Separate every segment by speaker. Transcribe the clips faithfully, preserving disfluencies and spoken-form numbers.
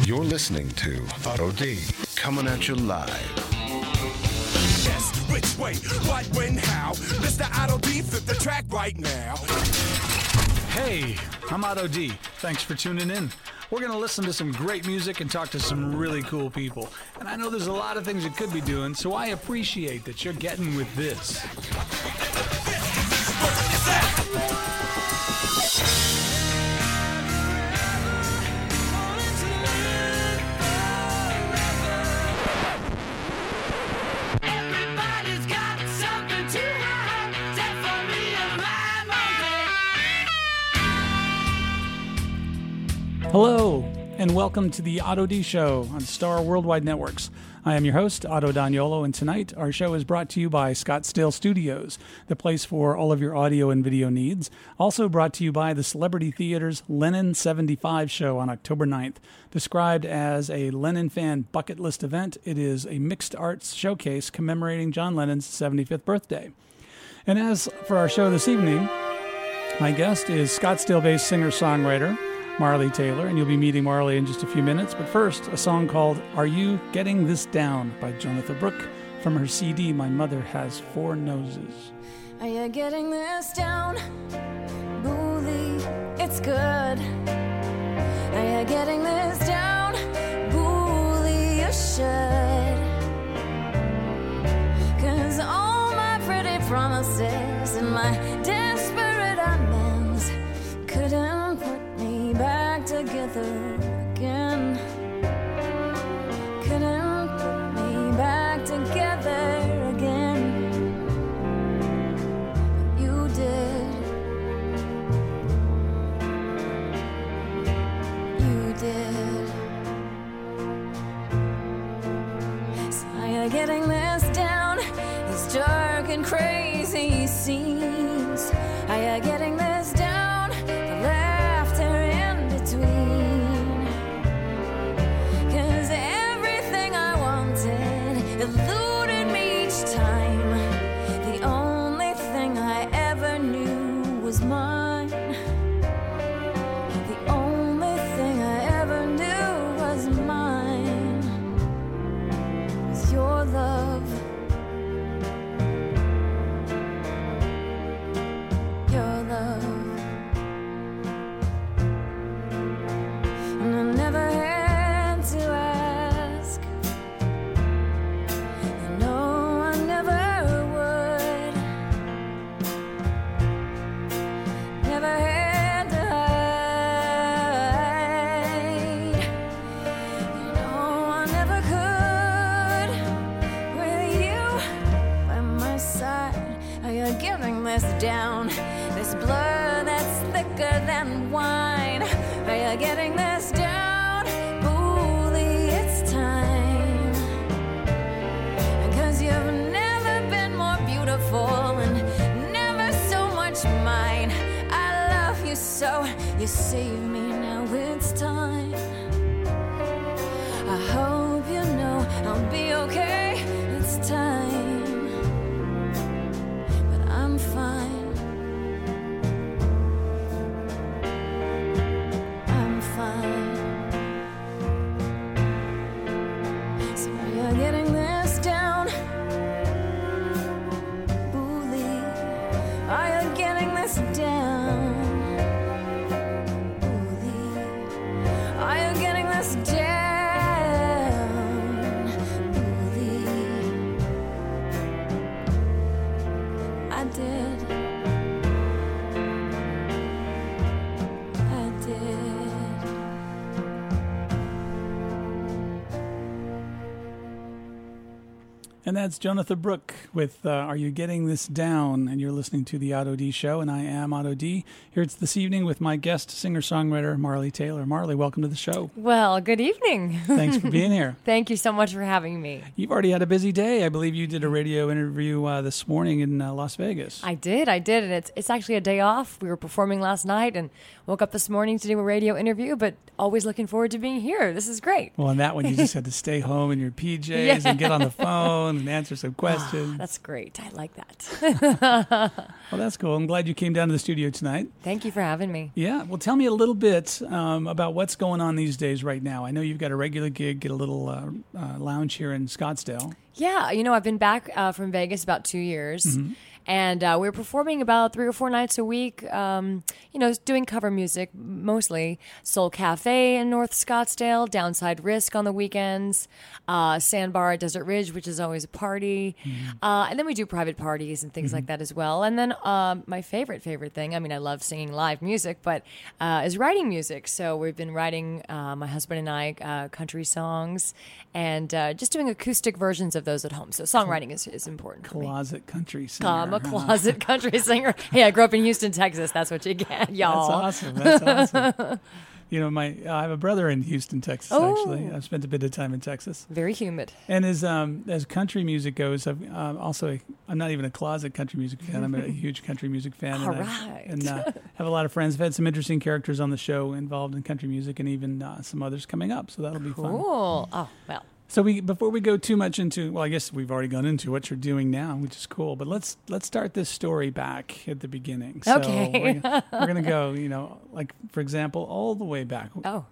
Speaker 1: You're listening to Otto D, coming at you live.
Speaker 2: Yes, which way, what, when, how? Mister Otto D, flip the track right now.
Speaker 3: Hey, I'm Otto D. Thanks for tuning in. We're going to listen to some great music and talk to some really cool people. And I know there's a lot of things you could be doing, so I appreciate that you're getting with this. Hello, and welcome to the Otto D Show on Star Worldwide Networks. I am your host, Otto Daniolo, and tonight our show is brought to you by Scottsdale Studios, the place for all of your audio and video needs. Also brought to you by the Celebrity Theater's Lennon seventy-five show on October ninth. Described as a Lennon fan bucket list event, it is a mixed arts showcase commemorating John Lennon's seventy-fifth birthday. And as for our show this evening, my guest is Scottsdale-based singer-songwriter Marley Taylor, and you'll be meeting Marley in just a few minutes. But first, a song called Are You Getting This Down by Jonathan Brooke from her C D, My Mother Has Four Noses.
Speaker 4: Are you getting this down? Bully, it's good. Are you getting this down? Bully, you should. 'Cause all my pretty promises and my desperate amends couldn't put me back together again. Couldn't put me back together again. You did. You did. So are you getting this down? These dark and crazy scenes. Are you getting this down? Eluded me each time. The only thing I ever knew was mine. The only thing I ever knew was mine. Was your love. Your love. And I never had to ask. Down this blur that's thicker than wine. Are you getting this down? Bully, it's time. 'Cause you've never been more beautiful and never so much mine. I love you so, you save me, now it's time. I hope you know I'll be okay, it's time. I'm fine. I'm fine. So are you getting this down? Bully, are you getting this down? Bully, are you getting this down? Bully, I did. I did.
Speaker 3: And that's Jonathan Brooke with uh, Are You Getting This Down? And you're listening to the Otto D Show, and I am Otto D. Here it's this evening with my guest singer-songwriter Marley Taylor. Marley, welcome to the show.
Speaker 5: Well, good evening.
Speaker 3: Thanks for being here.
Speaker 5: Thank you so much for having me.
Speaker 3: You've already had a busy day. I believe you did a radio interview uh, this morning in uh, Las Vegas.
Speaker 5: I did, I did, and it's it's actually a day off. We were performing last night and woke up this morning to do a radio interview, but always looking forward to being here. This is great.
Speaker 3: Well, on that one, you just had to stay home in your P Js
Speaker 5: Yeah.
Speaker 3: and get on the phone and answer some questions.
Speaker 5: That's great. I like that.
Speaker 3: Well, that's cool. I'm glad you came down to the studio tonight.
Speaker 5: Thank you for having me.
Speaker 3: Yeah. Well, tell me a little bit um, about what's going on these days right now. I know you've got a regular gig at a little uh, uh, lounge here in Scottsdale.
Speaker 5: Yeah, you know, I've been back uh, from Vegas about two years.
Speaker 3: Mm-hmm.
Speaker 5: And uh, we're performing about three or four nights a week, um, you know, doing cover music, mostly. Soul Cafe in North Scottsdale, Downside Risk on the weekends, uh, Sandbar at Desert Ridge, which is always a party. Mm-hmm. Uh, and then we do private parties and things mm-hmm. like that as well. And then um, my favorite, favorite thing, I mean, I love singing live music, but uh, is writing music. So we've been writing, uh, my husband and I, uh, country songs and uh, just doing acoustic versions of those at home. So songwriting is, is important for me.
Speaker 3: Closet country singer.
Speaker 5: I'm a closet country singer. Hey, I grew up in Houston, Texas. That's what you get, y'all.
Speaker 3: That's awesome. That's awesome. You know, my I have a brother in Houston, Texas.
Speaker 5: Oh.
Speaker 3: Actually, I've spent a bit of time in Texas.
Speaker 5: Very humid.
Speaker 3: And as um, as country music goes, I've um, also a, I'm not even a closet country music fan. I'm a huge country music fan.
Speaker 5: All
Speaker 3: and
Speaker 5: right.
Speaker 3: I, and uh, have a lot of friends. I've had some interesting characters on the show involved in country music, and even uh, some others coming up. So that'll be fun.
Speaker 5: Cool. Oh well.
Speaker 3: So we before we go too much into, well, I guess we've already gone into what you're doing now, which is cool. But let's let's start this story back at the beginning. So
Speaker 5: Okay.
Speaker 3: we're, we're gonna go, you know, like for example, all the way back.
Speaker 5: Oh.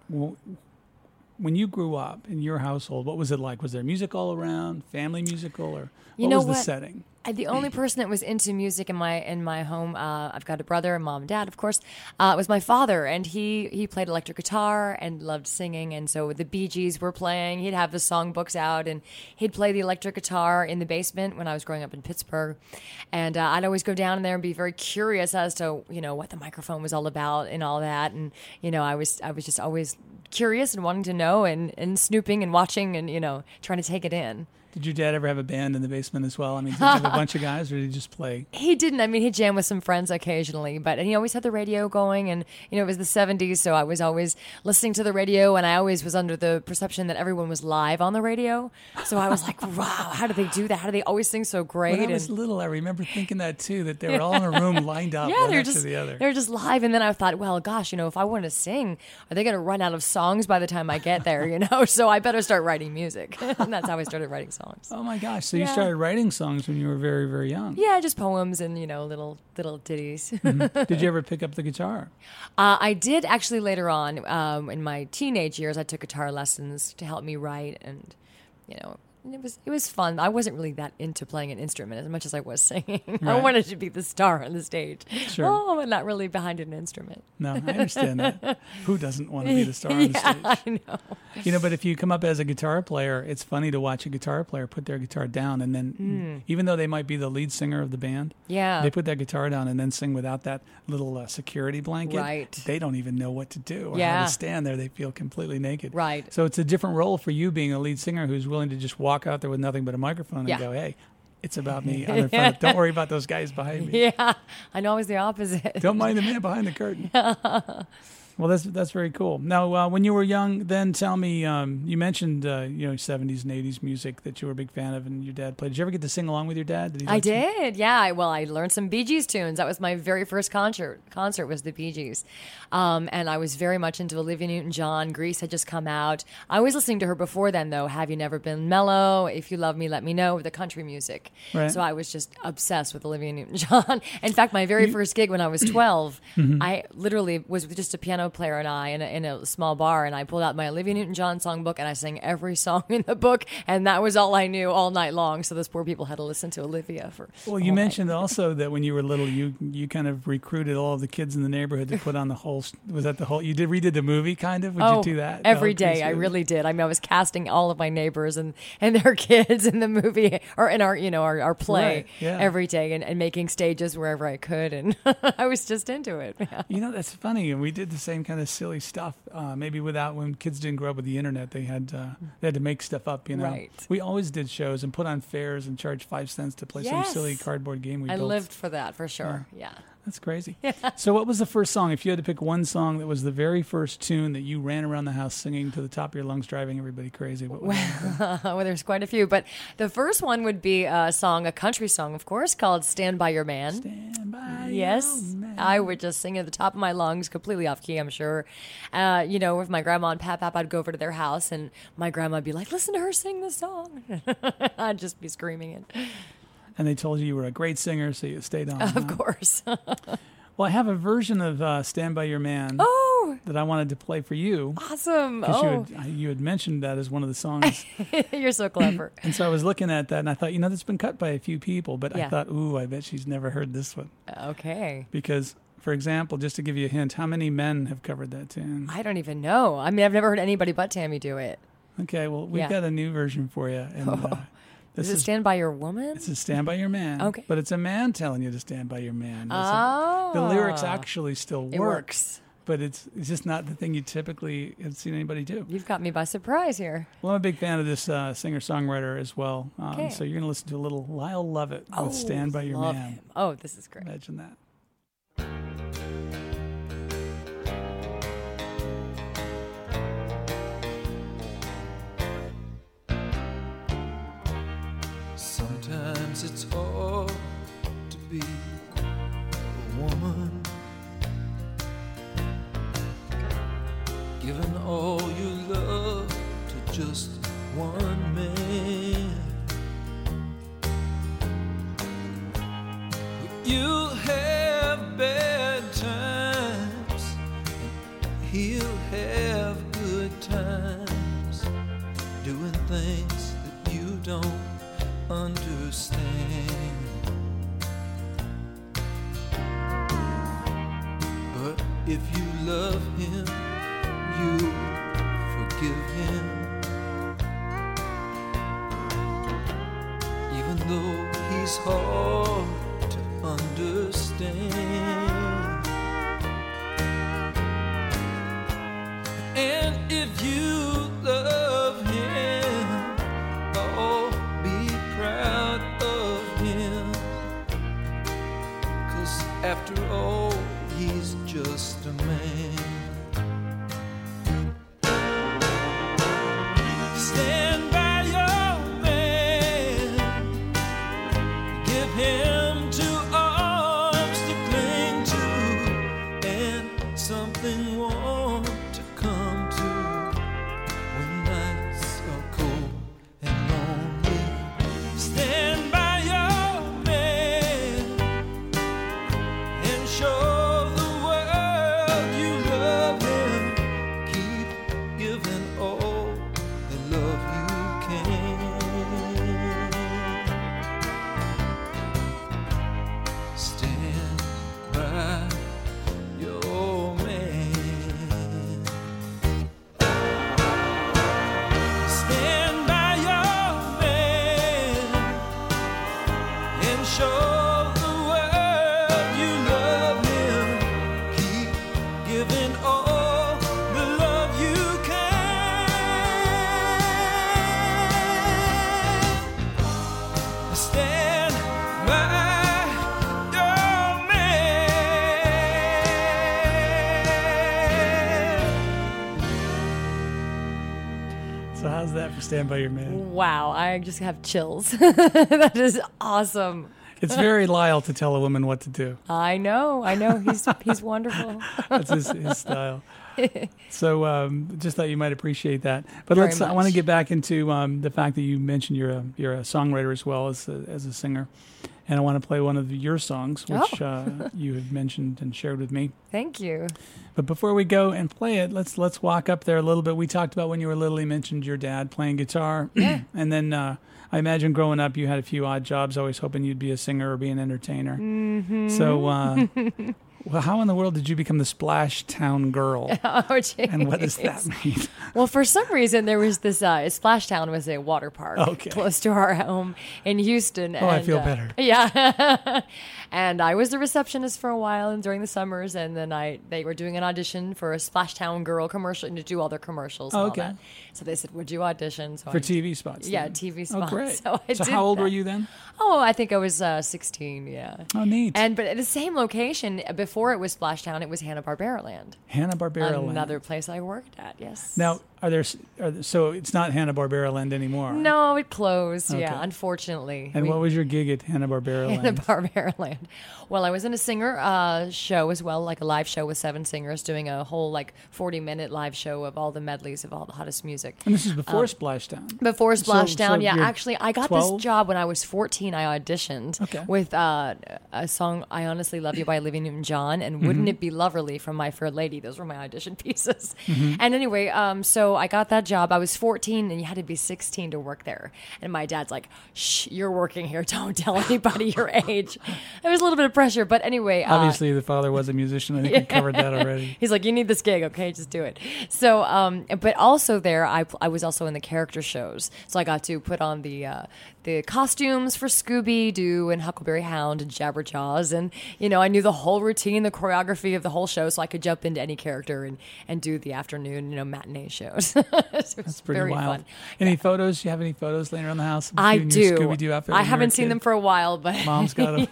Speaker 3: When you grew up in your household, what was it like? Was there music all around? Family musical, or
Speaker 5: You
Speaker 3: what
Speaker 5: know
Speaker 3: was the
Speaker 5: what?
Speaker 3: setting?
Speaker 5: I, the only person that was into music in my in my home, uh, I've got a brother and mom and dad, of course, uh, was my father, and he he played electric guitar and loved singing, and so the Bee Gees were playing. He'd have the songbooks out, and he'd play the electric guitar in the basement when I was growing up in Pittsburgh, and uh, I'd always go down in there and be very curious as to you know what the microphone was all about and all that, and you know I was I was just always curious and wanting to know and, and snooping and watching and you know trying to take it in.
Speaker 3: Did your dad ever have a band in the basement as well? I mean, did he have a bunch of guys, or did he just play?
Speaker 5: He didn't. I mean, he'd jam with some friends occasionally, but and he always had the radio going, and you know, it was the seventies, so I was always listening to the radio, and I always was under the perception that everyone was live on the radio. So I was like, wow, how do they do that? How do they always sing so great?
Speaker 3: When I was
Speaker 5: and,
Speaker 3: little, I remember thinking that too, that they were all in a room lined up,
Speaker 5: yeah,
Speaker 3: one
Speaker 5: they're
Speaker 3: next
Speaker 5: just
Speaker 3: to the other.
Speaker 5: they're just live, and then I thought, well, gosh, you know, if I want to sing, are they going to run out of songs by the time I get there? You know, so I better start writing music, and that's how I started writing songs.
Speaker 3: Oh my gosh! So you
Speaker 5: Yeah.
Speaker 3: started writing songs when you were very, very young.
Speaker 5: Yeah, just poems and you know, little little ditties.
Speaker 3: Mm-hmm. Did you ever pick up the guitar?
Speaker 5: Uh, I did actually later on um, in my teenage years. I took guitar lessons to help me write, and you know, it was it was fun. I wasn't really that into playing an instrument as much as I was singing. I
Speaker 3: Right.
Speaker 5: wanted to be the star on the stage.
Speaker 3: Sure.
Speaker 5: Oh, but not really behind an instrument.
Speaker 3: No, I understand that. Who doesn't want to be the star on the
Speaker 5: Yeah,
Speaker 3: stage?
Speaker 5: I know.
Speaker 3: You know, but if you come up as a guitar player, it's funny to watch a guitar player put their guitar down, and then even though they might be the lead singer of the band,
Speaker 5: Yeah.
Speaker 3: they put their guitar down and then sing without that little uh, security blanket.
Speaker 5: Right.
Speaker 3: They don't even know what to do or how
Speaker 5: Yeah.
Speaker 3: to stand there. They feel completely naked.
Speaker 5: Right.
Speaker 3: So it's a different role for you being a lead singer who's willing to just walk out there with nothing but a microphone and
Speaker 5: Yeah.
Speaker 3: go, hey, it's about me. I'm in front of, don't worry about those guys behind me.
Speaker 5: Yeah, I know I was the opposite.
Speaker 3: Don't mind the man behind the curtain. Well, that's that's very cool. Now, uh, when you were young, then tell me, um, you mentioned uh, you know seventies and eighties music that you were a big fan of, and your dad played. Did you ever get to sing along with your dad? Did he
Speaker 5: I
Speaker 3: like some-
Speaker 5: did, yeah. I, well, I learned some Bee Gees tunes. That was my very first concert. Concert was the Bee Gees, um, and I was very much into Olivia Newton-John. Grease had just come out. I was listening to her before then, though. Have You Never Been Mellow? If You Love Me, Let Me Know. The country music.
Speaker 3: Right.
Speaker 5: So I was just obsessed with Olivia Newton-John. In fact, my very first gig when I was twelve,
Speaker 3: Mm-hmm.
Speaker 5: I literally was just a piano player and I in a, in a small bar, and I pulled out my Olivia Newton-John songbook and I sang every song in the book, and that was all I knew all night long. So those poor people had to listen to Olivia for.
Speaker 3: Well,
Speaker 5: all
Speaker 3: you
Speaker 5: night.
Speaker 3: mentioned also that when you were little, you you kind of recruited all of the kids in the neighborhood to put on the whole. Was that the whole? You did redid the movie, kind of? Would
Speaker 5: oh,
Speaker 3: you do that the
Speaker 5: every
Speaker 3: whole
Speaker 5: day? I
Speaker 3: Grease movie?
Speaker 5: really did. I mean, I was casting all of my neighbors and, and their kids in the movie or in our you know our, our play
Speaker 3: Right, yeah.
Speaker 5: every day, and, and making stages wherever I could, and I was just into it. Yeah.
Speaker 3: You know, that's funny. And we did the same kind of silly stuff. Uh, maybe without when kids didn't grow up with the internet, they had uh, they had to make stuff up. You know,
Speaker 5: Right.
Speaker 3: we always did shows and put on fairs and charged five cents to play
Speaker 5: Yes.
Speaker 3: some silly cardboard game we
Speaker 5: I
Speaker 3: built.
Speaker 5: lived for that for sure. Yeah.
Speaker 3: That's crazy. Yeah. So what was the first song? If you had to pick one song that was the very first tune that you ran around the house singing to the top of your lungs, driving everybody crazy, what would
Speaker 5: well, well, there's quite a few. But the first one would be a song, a country song, of course, called Stand By Your Man.
Speaker 3: Stand By
Speaker 5: Yes.
Speaker 3: Your Man.
Speaker 5: I would just sing at the top of my lungs, completely off key, I'm sure. Uh, you know, with my grandma and Pap Pap, I'd go over to their house, and my grandma would be like, listen to her sing this song. I'd just be screaming it.
Speaker 3: And they told you you were a great singer, so you stayed on.
Speaker 5: Of
Speaker 3: huh?
Speaker 5: course.
Speaker 3: Well, I have a version of uh, Stand By Your Man
Speaker 5: Oh,
Speaker 3: that I wanted to play for you.
Speaker 5: awesome.
Speaker 3: Because
Speaker 5: Oh,
Speaker 3: you, had, you had mentioned that as one of the songs.
Speaker 5: you're so clever.
Speaker 3: And so I was looking at that, and I thought, you know, that's been cut by a few people. But I
Speaker 5: Yeah.
Speaker 3: thought, ooh, I bet she's never heard this one.
Speaker 5: Okay.
Speaker 3: Because, for example, just to give you a hint, how many men have covered that tune?
Speaker 5: I don't even know. I mean, I've never heard anybody but Tammy do it.
Speaker 3: Okay, well, we've
Speaker 5: Yeah.
Speaker 3: got a new version for you. And uh, this
Speaker 5: Does it
Speaker 3: is
Speaker 5: Stand By Your Woman?
Speaker 3: This is Stand By Your Man.
Speaker 5: Okay.
Speaker 3: But it's a man telling you to stand by your man. It's a-
Speaker 5: Oh.
Speaker 3: the lyrics actually still work.
Speaker 5: It works.
Speaker 3: But it's it's just not the thing you typically have seen anybody do.
Speaker 5: You've got me by surprise here.
Speaker 3: Well, I'm a big fan of this uh, singer-songwriter as well. Um,
Speaker 5: Okay.
Speaker 3: So you're going to listen to a little Lyle Lovett with Stand By Your
Speaker 5: love
Speaker 3: Man.
Speaker 5: him. Oh, this is great.
Speaker 3: Imagine that.
Speaker 6: Sometimes it's hard to be a woman, giving all your love to just one man. You'll have bad times, and he'll have good times, doing things that you don't understand. But if you love him, you forgive him, even though he's hard to understand. And if you love him, oh, be proud of him, 'cause after all, he's just a man. Stand by your man, give him two arms to cling to, and something warm to come to when nights are cold and lonely. Stand by your man and show the world you love him. Keep giving all the love you can. Stand by your man. Stand by your man and show the world you love him. Keep giving all the love you can. Stand by your man.
Speaker 3: So how's that for Stand By Your Man?
Speaker 5: Wow, I just have chills. That is awesome.
Speaker 3: It's very Lyle to tell a woman what to do.
Speaker 5: I know, I know. He's he's wonderful.
Speaker 3: That's his, his style. So um, just thought you might appreciate that. But
Speaker 5: Very
Speaker 3: let's. I want to
Speaker 5: much.
Speaker 3: get back into um, the fact that you mentioned you're a you're a songwriter as well as a, as a singer, and I want to play one of your songs, which
Speaker 5: Oh.
Speaker 3: uh, you had mentioned and shared with me.
Speaker 5: Thank you.
Speaker 3: But before we go and play it, let's let's walk up there a little bit. We talked about when you were little. You mentioned your dad playing guitar,
Speaker 5: Yeah.
Speaker 3: and then uh, I imagine growing up you had a few odd jobs, always hoping you'd be a singer or be an entertainer.
Speaker 5: Mm-hmm.
Speaker 3: So uh, Well, how in the world did you become the Splash Town girl?
Speaker 5: Oh, geez.
Speaker 3: And what does that mean?
Speaker 5: Well, for some reason, there was this, uh, Splashtown was a water park
Speaker 3: Okay.
Speaker 5: close to our home in Houston.
Speaker 3: Oh, I
Speaker 5: and,
Speaker 3: feel
Speaker 5: uh,
Speaker 3: better.
Speaker 5: Yeah. And I was the receptionist for a while and during the summers, and then I they were doing an audition for a Splashtown girl commercial, and to do all their commercials and
Speaker 3: Okay.
Speaker 5: all that. So they said, would you audition? So
Speaker 3: For
Speaker 5: I,
Speaker 3: T V spots?
Speaker 5: Yeah,
Speaker 3: then?
Speaker 5: T V
Speaker 3: Oh,
Speaker 5: spots.
Speaker 3: great.
Speaker 5: So I
Speaker 3: so
Speaker 5: did
Speaker 3: how old
Speaker 5: that.
Speaker 3: were you then?
Speaker 5: Oh, I think I was uh, sixteen, yeah.
Speaker 3: Oh, neat.
Speaker 5: And but at the same location, before it was Splashtown, it was Hanna-Barbera Land.
Speaker 3: Hanna-Barbera Land.
Speaker 5: Another place I worked at, yes.
Speaker 3: Now, are there, are there so it's not Hanna-Barbera Land anymore?
Speaker 5: No, it closed.
Speaker 3: Okay.
Speaker 5: Yeah, unfortunately.
Speaker 3: And
Speaker 5: We-
Speaker 3: what was your gig at Hanna-Barbera Land?
Speaker 5: Hanna-Barbera Land. Well, I was in a singer uh, show as well, like a live show with seven singers, doing a whole like forty minute live show of all the medleys of all the hottest music.
Speaker 3: And this is before Splashdown.
Speaker 5: Before
Speaker 3: So-
Speaker 5: Splashdown,
Speaker 3: so
Speaker 5: yeah.
Speaker 3: you're
Speaker 5: Actually, I got
Speaker 3: twelve?
Speaker 5: this job when I was fourteen. I auditioned
Speaker 3: Okay.
Speaker 5: with uh, a song, I Honestly Love You by Olivia Newton-John, and
Speaker 3: Mm-hmm.
Speaker 5: Wouldn't It Be Loverly from My Fair Lady. Those were my audition pieces.
Speaker 3: Mm-hmm.
Speaker 5: And anyway, um, so I got that job. I was fourteen, and you had to be sixteen to work there. And my dad's like, shh, you're working here. Don't tell anybody your age. There was a little bit of pressure, but anyway. Uh,
Speaker 3: Obviously, the father was a musician. I think we covered that already.
Speaker 5: He's like, you need this gig, okay? Just do it. So, um, but also there, I, I was also in the character shows. So I got to put on the uh, the costumes for Scooby-Doo and Huckleberry Hound and Jabberjaws. And, you know, I knew the whole routine, the choreography of the whole show, so I could jump into any character and, and do the afternoon, you know, matinee shows. It was
Speaker 3: That's pretty
Speaker 5: very
Speaker 3: wild.
Speaker 5: fun.
Speaker 3: Any photos? You have any photos laying around the house? of
Speaker 5: I
Speaker 3: you in your
Speaker 5: do.
Speaker 3: Scooby-Doo outfit
Speaker 5: I
Speaker 3: when you were a
Speaker 5: haven't seen
Speaker 3: kid?
Speaker 5: them for a while, but
Speaker 3: Mom's got them.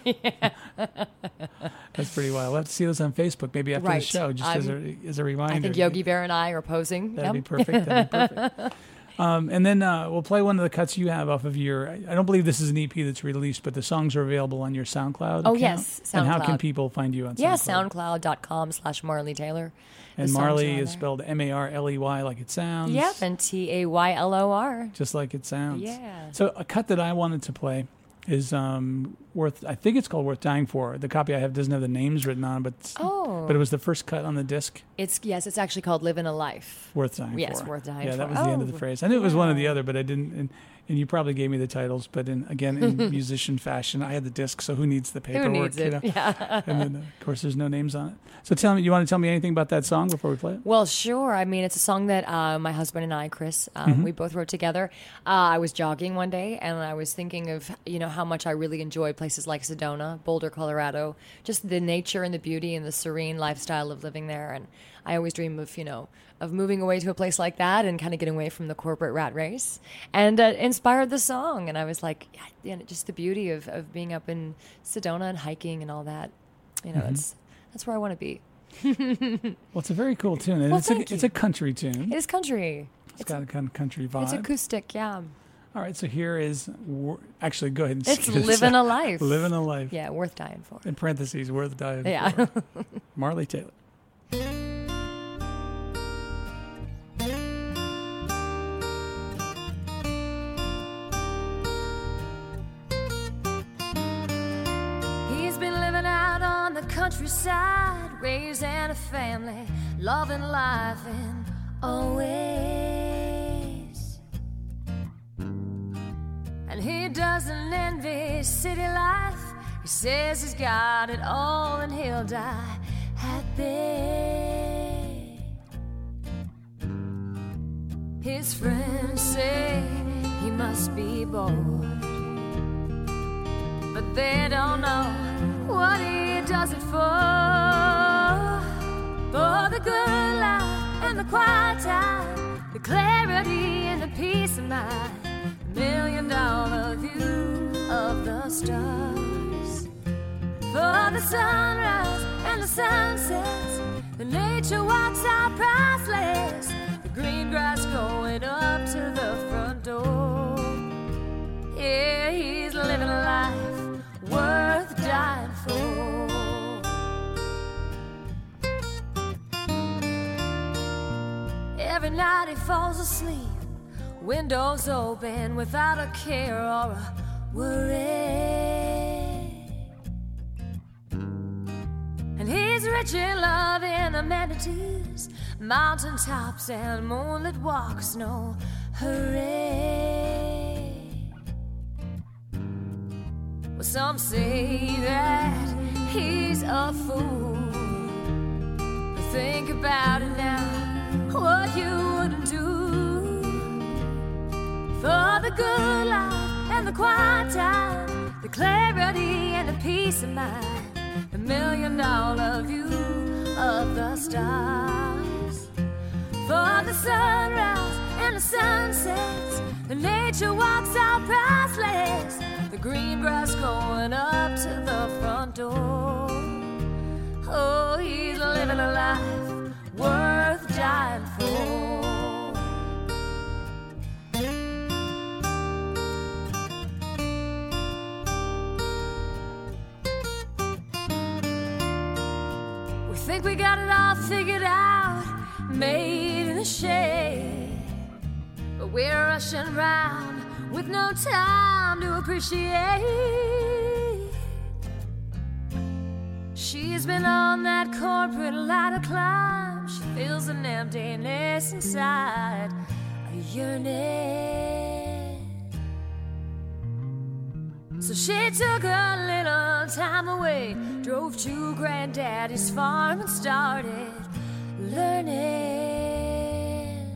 Speaker 3: That's pretty wild. We'll have to see those on Facebook maybe after the
Speaker 5: Right.
Speaker 3: show, just as a, as a reminder.
Speaker 5: I think Yogi Bear and I are posing.
Speaker 3: That'd be
Speaker 5: Yep.
Speaker 3: perfect. That'd be perfect. Um, and then uh, we'll play one of the cuts you have off of your. I don't believe this is an E P that's released, but the songs are available on your SoundCloud.
Speaker 5: Oh,
Speaker 3: account.
Speaker 5: yes,
Speaker 3: And how can
Speaker 5: SoundCloud.
Speaker 3: people find you on SoundCloud?
Speaker 5: Yeah, soundcloud.com slash Marley Taylor. The
Speaker 3: And
Speaker 5: songs
Speaker 3: Marley
Speaker 5: are on
Speaker 3: is
Speaker 5: there.
Speaker 3: spelled M A R L E Y like it sounds.
Speaker 5: Yep, and T A Y L O R.
Speaker 3: Just like it sounds.
Speaker 5: Yeah.
Speaker 3: So a cut that I wanted to play is um, worth. I think it's called "Worth Dying For." The copy I have doesn't have the names written on, but
Speaker 5: Oh.
Speaker 3: but it was the first cut on the disc.
Speaker 5: It's yes, it's actually called Living a Life.
Speaker 3: Worth dying
Speaker 5: Yes,
Speaker 3: for.
Speaker 5: worth dying
Speaker 3: yeah,
Speaker 5: for.
Speaker 3: that was the end of the
Speaker 5: Oh,
Speaker 3: phrase. I knew it was one or the
Speaker 5: yeah.
Speaker 3: other, but I didn't. And, and you probably gave me the titles, but in, again, in musician fashion, I had the disc, so who needs the paperwork?
Speaker 5: Who needs it?
Speaker 3: You know?
Speaker 5: Yeah.
Speaker 3: And then, uh, of course, there's no names on it. So tell me, you want to tell me anything about that song before we play it?
Speaker 5: Well, sure. I mean, it's a song that uh, my husband and I, Chris, um,
Speaker 3: Mm-hmm.
Speaker 5: we both wrote together. Uh, I was jogging one day, and I was thinking of you know how much I really enjoy places like Sedona, Boulder, Colorado, just the nature and the beauty and the serene lifestyle of living there. And I always dream of you know of moving away to a place like that and kind of getting away from the corporate rat race. And uh, inspired the song, and I was like, yeah, you know, just the beauty of, of being up in Sedona and hiking and all that. You know,
Speaker 3: Mm-hmm.
Speaker 5: that's that's where I want to be.
Speaker 3: Well, it's a very cool tune, and
Speaker 5: Well,
Speaker 3: it's a
Speaker 5: thank
Speaker 3: it's
Speaker 5: you.
Speaker 3: a country tune.
Speaker 5: It is country.
Speaker 3: It's got a kind of country vibe.
Speaker 5: It's acoustic, yeah.
Speaker 3: All right, so here is wor- actually go ahead and
Speaker 5: It's
Speaker 3: skip this
Speaker 5: living
Speaker 3: out.
Speaker 5: a life.
Speaker 3: Living a life.
Speaker 5: Yeah, worth dying for.
Speaker 3: In parentheses, worth dying.
Speaker 5: Yeah.
Speaker 3: for. Marley Taylor.
Speaker 4: He's been living out on the countryside, raising a family, loving life in always. And he doesn't envy city life. He says he's got it all and he'll die happy. His friends say he must be bored, but they don't know what he does it for. For the good life and the quiet time, the clarity and the peace of mind, the million dollar view of the stars. For the sunrise and the sunsets, the nature walks are priceless, the green grass going up to the front door. Yeah, he's living a life worth dying for. Every night he falls asleep, windows open without a care or a worry. And he's rich in love and amenities, mountaintops and moonlit walks, no hurry. Well, some say that he's a fool, Think about it now, what you wouldn't do for the good life and the quiet time, the clarity and the peace of mind, the million dollar view of the stars. For the sunrise and the sunsets, the nature walks out priceless, the green grass going up to the front door. Oh, he's living a life worth dying for. We think we got it all figured out, made in a shade, but we're rushing round with no time to appreciate. She's been on that corporate ladder climb. She feels an emptiness inside, a yearning. So she took a little time away, drove to Granddaddy's farm and started learning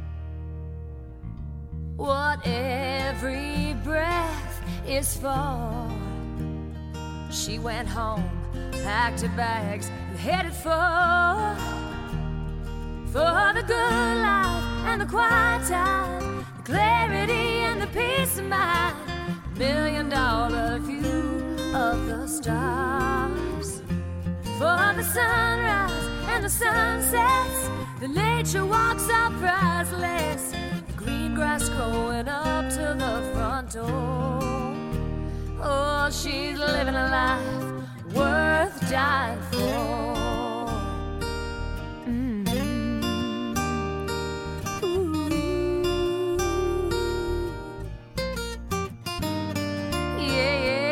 Speaker 4: what every breath is for. She went home, packed her bags, and headed for For the good life and the quiet time, the clarity and the peace of mind, million dollar view of the stars. For the sunrise and the sunsets, the nature walks are priceless, the green grass growing up to the front door. Oh, she's living a life worth dying for. Mm. Ooh. Yeah, yeah,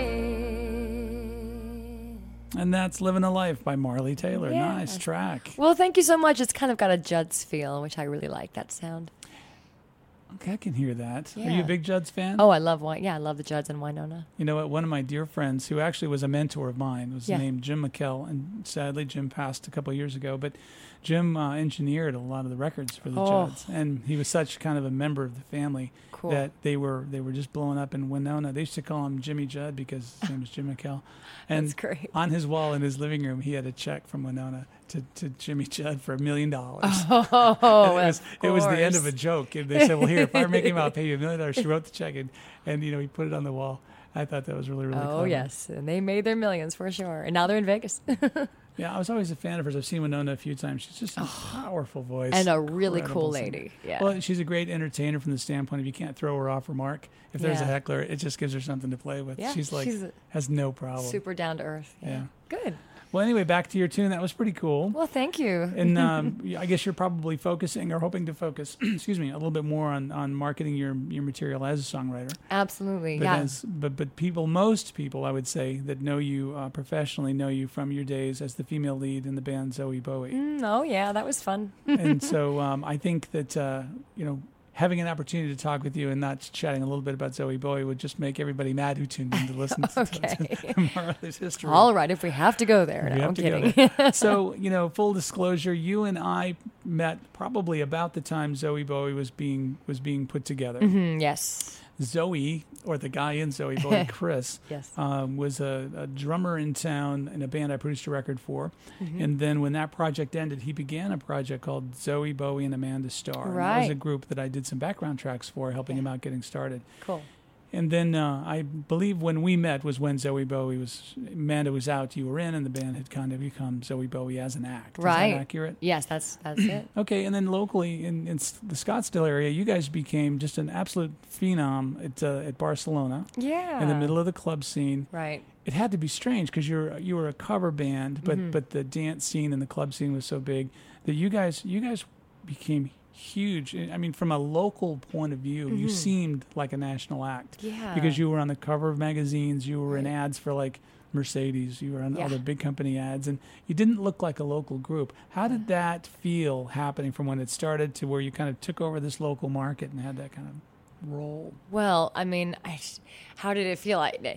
Speaker 4: yeah.
Speaker 3: And that's Living a Life by Marley Taylor.
Speaker 5: Yeah.
Speaker 3: Nice track.
Speaker 5: Well, thank you so much. It's kind of got a Judds feel, which I really like that sound.
Speaker 3: Okay, I can hear that. Are you
Speaker 5: Yeah.
Speaker 3: a big Judds fan?
Speaker 5: Oh, I love Wy- yeah, I love the Judds and Winona.
Speaker 3: You know what? One of my dear friends, who actually was a mentor of mine, was
Speaker 5: Yeah.
Speaker 3: named Jim McKell, and sadly Jim passed a couple of years ago. But Jim uh, engineered a lot of the records for the
Speaker 5: Oh.
Speaker 3: Judds, and he was such kind of a member of the family
Speaker 5: Cool.
Speaker 3: that they were they were just blowing up in Winona. They used to call him Jimmy Judd because his name was Jim McKell. And
Speaker 5: That's great.
Speaker 3: on his wall in his living room, he had a check from Winona to, to Jimmy Judd for a million dollars.
Speaker 5: Oh,
Speaker 3: And it was
Speaker 5: of
Speaker 3: it was the end of a
Speaker 5: course.
Speaker 3: joke. And they said, "Well, here, if I make him, I'll pay you a million dollars." She wrote the check, and, and you know he put it on the wall. I thought that was really really
Speaker 5: Oh,
Speaker 3: clever.
Speaker 5: yes. And they made their millions for sure. And now they're in Vegas.
Speaker 3: Yeah, I was always a fan of hers. I've seen Winona a few times. She's just a powerful voice
Speaker 5: And a really
Speaker 3: Incredible
Speaker 5: cool
Speaker 3: singer.
Speaker 5: lady. Yeah.
Speaker 3: Well, she's a great entertainer from the standpoint of you can't throw her off her mark. If there's a
Speaker 5: Yeah.
Speaker 3: heckler, it just gives her something to play with.
Speaker 5: Yeah,
Speaker 3: she's like
Speaker 5: she's a-
Speaker 3: has no problem.
Speaker 5: Super down to earth.
Speaker 3: Yeah.
Speaker 5: Good.
Speaker 3: Well, anyway, back to your tune. That was pretty cool.
Speaker 5: Well, thank you.
Speaker 3: And um, I guess you're probably focusing or hoping to focus, excuse me, a little bit more on, on marketing your your material as a songwriter.
Speaker 5: Absolutely.
Speaker 3: But
Speaker 5: yeah.
Speaker 3: as but but people, most people, I would say, that know you uh, professionally know you from your days as the female lead in the band Zoe Bowie.
Speaker 5: Mm, oh, yeah. That was fun.
Speaker 3: And so um, I think that uh, you know having an opportunity to talk with you and not chatting a little bit about Zoe Bowie would just make everybody mad who tuned in to listen to,
Speaker 5: Okay.
Speaker 3: to, to Marley's history.
Speaker 5: All right. If we have to go there.
Speaker 3: We
Speaker 5: No,
Speaker 3: have
Speaker 5: I'm
Speaker 3: to go
Speaker 5: kidding.
Speaker 3: there. So, you know, full disclosure, you and I met probably about the time Zoe Bowie was being was being put together.
Speaker 5: Mm, yes.
Speaker 3: Zoe, or the guy in Zoe Bowie, Chris,
Speaker 5: Yes.
Speaker 3: um, was a, a drummer in town in a band I produced a record for.
Speaker 5: Mm-hmm.
Speaker 3: And then when that project ended, he began a project called Zoe Bowie and Amanda Starr. And that was a
Speaker 5: Right.
Speaker 3: group that I did some background tracks for, helping him out getting started.
Speaker 5: Cool.
Speaker 3: And then uh, I believe when we met was when Zoe Bowie was, Amanda was out, you were in, and the band had kind of become Zoe Bowie as an act.
Speaker 5: Right.
Speaker 3: Is that accurate?
Speaker 5: Yes, that's that's it.
Speaker 3: Okay, and then locally in, in S- the Scottsdale area, you guys became just an absolute phenom at, uh, at Barcelona,
Speaker 5: Yeah.
Speaker 3: in the middle of the club scene.
Speaker 5: Right.
Speaker 3: It had to be strange because you're you were a cover band, but
Speaker 5: Mm-hmm.
Speaker 3: but the dance scene and the club scene was so big that you guys you guys became huge. I mean, from a local point of view, you seemed like a national act.
Speaker 5: Mm-hmm. Yeah.
Speaker 3: Because you were on the cover of magazines, you were in
Speaker 5: Right.
Speaker 3: ads for like Mercedes, you were on
Speaker 5: Yeah.
Speaker 3: other big company ads, and you didn't look like a local group. How did that feel happening from when it started to where you kind of took over this local market and had that kind of role?
Speaker 5: Well, I mean, I, how did it feel? I,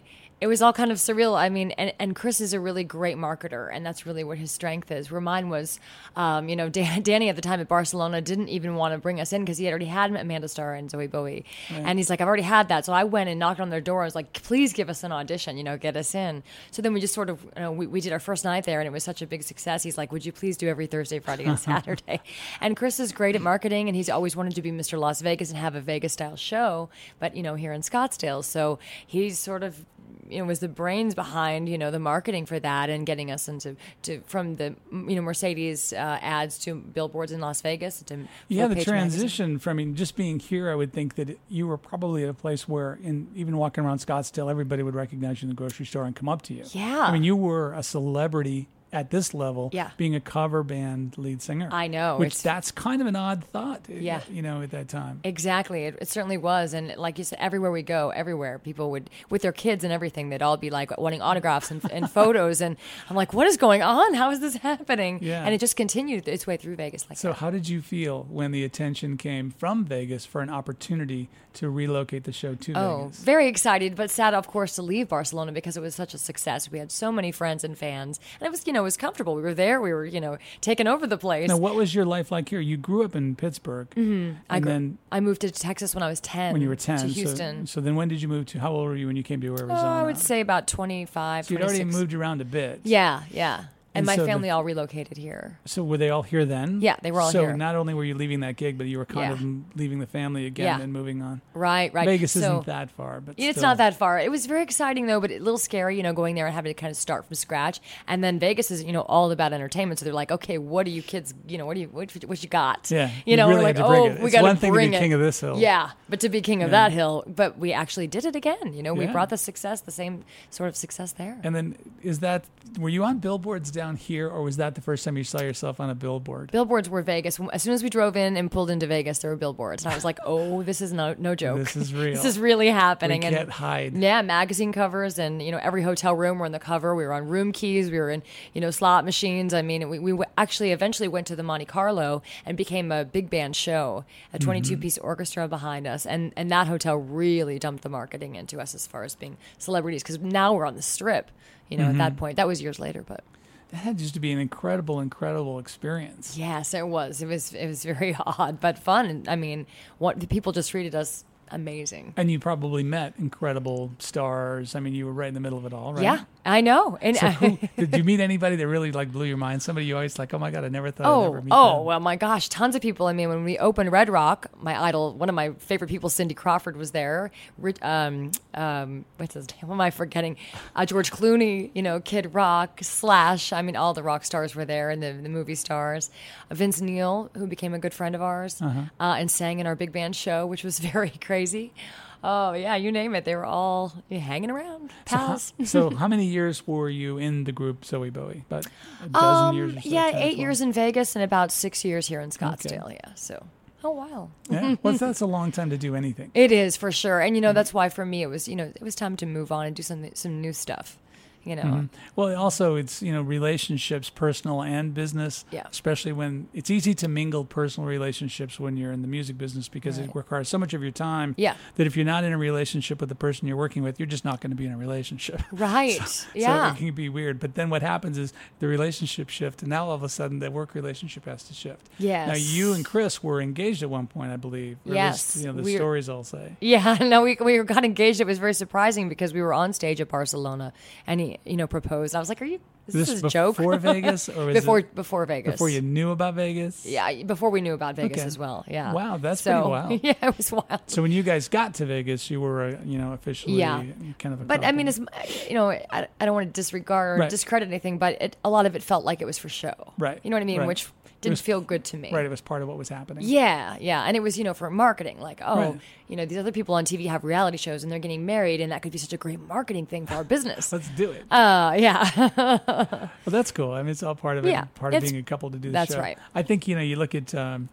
Speaker 5: it was all kind of surreal. I mean, and, and Chris is a really great marketer, and that's really what his strength is. Where mine was, um, you know, Dan, Danny at the time at Barcelona didn't even want to bring us in because he had already had Amanda Starr and Zoe Bowie. Right. And he's like, I've already had that. So I went and knocked on their door. I was like, please give us an audition, you know, get us in. So then we just sort of, you know, we, we did our first night there, and it was such a big success. He's like, would you please do every Thursday, Friday, and Saturday? And Chris is great at marketing, and he's always wanted to be Mister Las Vegas and have a Vegas-style show, but, you know, here in Scottsdale. So he's sort of, you know, was the brains behind, you know, the marketing for that and getting us into to from the, you know, Mercedes uh, ads to billboards in Las Vegas. To
Speaker 3: yeah, the
Speaker 5: Page
Speaker 3: transition
Speaker 5: magazine.
Speaker 3: from, I mean, just being here, I would think that it, you were probably at a place where, in even walking around Scottsdale, everybody would recognize you in the grocery store and come up to you.
Speaker 5: Yeah.
Speaker 3: I mean, you were a celebrity at this level,
Speaker 5: Yeah.
Speaker 3: being a cover band lead singer.
Speaker 5: I know,
Speaker 3: Which
Speaker 5: it's-
Speaker 3: that's kind of an odd thought,
Speaker 5: Yeah.
Speaker 3: you know, at that time.
Speaker 5: Exactly. It, it certainly was. And like you said, everywhere we go, everywhere, people would, with their kids and everything, they'd all be like wanting autographs and, and photos. And I'm like, what is going on? How is this happening?
Speaker 3: Yeah.
Speaker 5: And it just continued its way through Vegas like
Speaker 3: So
Speaker 5: that.
Speaker 3: how did you feel when the attention came from Vegas for an opportunity to relocate the show to
Speaker 5: Oh,
Speaker 3: Vegas?
Speaker 5: very excited, but sad, of course, to leave Barcelona because it was such a success. We had so many friends and fans, and it was, you know, it was comfortable. We were there. We were, you know, taking over the place.
Speaker 3: Now, what was your life like here? You grew up in Pittsburgh, mm-hmm.
Speaker 5: I
Speaker 3: and
Speaker 5: grew-
Speaker 3: then
Speaker 5: I moved to Texas when I was ten.
Speaker 3: when you were ten,
Speaker 5: to
Speaker 3: so-
Speaker 5: Houston.
Speaker 3: So, then when did you move to? How old were you when you came to
Speaker 5: Oh,
Speaker 3: Arizona?
Speaker 5: I would say about twenty-five,
Speaker 3: So you'd already
Speaker 5: twenty-six.
Speaker 3: moved around a bit.
Speaker 5: Yeah, yeah. And,
Speaker 3: And
Speaker 5: my
Speaker 3: so the-
Speaker 5: family all relocated here.
Speaker 3: So were they all here then?
Speaker 5: Yeah, they were all
Speaker 3: so
Speaker 5: here.
Speaker 3: So not only were you leaving that gig, but you were kind
Speaker 5: Yeah.
Speaker 3: of m- leaving the family again
Speaker 5: Yeah.
Speaker 3: and moving on.
Speaker 5: Right, right.
Speaker 3: Vegas
Speaker 5: So-
Speaker 3: isn't that far, but
Speaker 5: It's
Speaker 3: still.
Speaker 5: not that far. It was very exciting though, but a little scary, you know, going there and having to kind of start from scratch. And then Vegas is, you know, all about entertainment. So they're like, okay, what do you kids, you know, what do you, what, what you got?
Speaker 3: Yeah,
Speaker 5: you
Speaker 3: you
Speaker 5: know,
Speaker 3: really
Speaker 5: we're like,
Speaker 3: had to bring
Speaker 5: oh,
Speaker 3: it.
Speaker 5: we
Speaker 3: It's
Speaker 5: got to
Speaker 3: one thing to be
Speaker 5: bring it.
Speaker 3: king of this hill.
Speaker 5: Yeah, but to be king of
Speaker 3: Yeah.
Speaker 5: that hill, but we actually did it again. You know, we
Speaker 3: Yeah.
Speaker 5: brought the success, the same sort of success there.
Speaker 3: And then is that, were you on billboards down here, or was that the first time you saw yourself on a billboard?
Speaker 5: Billboards were Vegas. As soon as we drove in and pulled into Vegas, there were billboards, and I was like, "Oh, this is no no joke.
Speaker 3: This is real.
Speaker 5: this is really happening."
Speaker 3: We
Speaker 5: and
Speaker 3: can't hide.
Speaker 5: Yeah, magazine covers, and you know, every hotel room were on the cover. We were on room keys. We were in, you know, slot machines. I mean, we we w- actually eventually went to the Monte Carlo and became a big band show, a twenty-two piece orchestra behind us, and and that hotel really dumped the marketing into us as far as being celebrities because now we're on the Strip. You know, at that point, that was years later, but.
Speaker 3: That had just to be an incredible, incredible experience.
Speaker 5: Yes, it was. It was. It was very odd, but fun. And I mean, what the people just treated us amazing.
Speaker 3: And you probably met incredible stars. I mean, you were right in the middle of it all, right?
Speaker 5: Yeah, I know. And
Speaker 3: So who, did you meet anybody that really like blew your mind? Somebody you always like, oh my God, I never thought I'd
Speaker 5: oh,
Speaker 3: ever meet
Speaker 5: oh,
Speaker 3: them.
Speaker 5: well, my gosh, tons of people. I mean, when we opened Red Rock, my idol, one of my favorite people, Cindy Crawford, was there. Rich- Um, um, what's his name? What am I forgetting? Uh, George Clooney, you know, Kid Rock, Slash. I mean, all the rock stars were there, and the, the movie stars. Uh, Vince Neil, who became a good friend of ours, uh-huh. uh, and sang in our big band show, which was very crazy. Oh, yeah, you name it. They were all yeah, hanging around, pals.
Speaker 3: So, so how many years were you in the group Zoe Bowie? About a dozen
Speaker 5: Um,
Speaker 3: years or so?
Speaker 5: yeah,
Speaker 3: ten or
Speaker 5: eight
Speaker 3: twelve?
Speaker 5: years in Vegas and about six years here in Scottsdale. Yeah, so oh wow.
Speaker 3: Yeah, well, that's a long time to do anything.
Speaker 5: It is for sure, and you know that's why for me it was you know it was time to move on and do some some new stuff. You know,
Speaker 3: Mhm. Well, also it's, you know, relationships, personal and business,
Speaker 5: Yeah.
Speaker 3: especially when it's easy to mingle personal relationships when you're in the music business because it
Speaker 5: Right.
Speaker 3: requires so much of your time
Speaker 5: Yeah.
Speaker 3: that if you're not in a relationship with the person you're working with, you're just not going to be in a relationship.
Speaker 5: right?
Speaker 3: So
Speaker 5: yeah.
Speaker 3: it can be weird. But then what happens is the relationship shift, and now all of a sudden the work relationship has to shift.
Speaker 5: Yes.
Speaker 3: Now, you and Chris were engaged at one point, I believe. Or at
Speaker 5: Yes,
Speaker 3: least, you know, the
Speaker 5: we're-
Speaker 3: stories all say.
Speaker 5: Yeah, no, we we got engaged. It was very surprising because we were on stage at Barcelona, and he, you know, proposed. I was like, "Are you? Is this,
Speaker 3: This
Speaker 5: a joke?"
Speaker 3: before Vegas, or was
Speaker 5: before
Speaker 3: it
Speaker 5: before Vegas?
Speaker 3: before you knew about Vegas?
Speaker 5: Yeah, before we knew about Vegas
Speaker 3: Okay.
Speaker 5: as well. Yeah.
Speaker 3: Wow, that's
Speaker 5: so,
Speaker 3: pretty wild.
Speaker 5: Yeah, it was wild.
Speaker 3: So when you guys got to Vegas, you were, uh, you know, officially
Speaker 5: Yeah.
Speaker 3: kind of a
Speaker 5: But I
Speaker 3: couple.
Speaker 5: mean, it's you know, I, I don't want to disregard or
Speaker 3: Right.
Speaker 5: discredit anything, but it, a lot of it felt like it was for show.
Speaker 3: Right,
Speaker 5: You know what I mean?
Speaker 3: right.
Speaker 5: Which didn't
Speaker 3: was-
Speaker 5: feel good to me.
Speaker 3: right, it was part of what was happening.
Speaker 5: Yeah, yeah, and it was you know for marketing, like oh,
Speaker 3: Right.
Speaker 5: you know these other people on T V have reality shows and they're getting married, and that could be such a great marketing thing for our business.
Speaker 3: Let's do it.
Speaker 5: Uh, yeah,
Speaker 3: Well, that's cool. I mean, it's all part of it.
Speaker 5: Yeah,
Speaker 3: part of
Speaker 5: it's-
Speaker 3: being a couple to do the
Speaker 5: that's
Speaker 3: show.
Speaker 5: right.
Speaker 3: I think, you know, you look at um,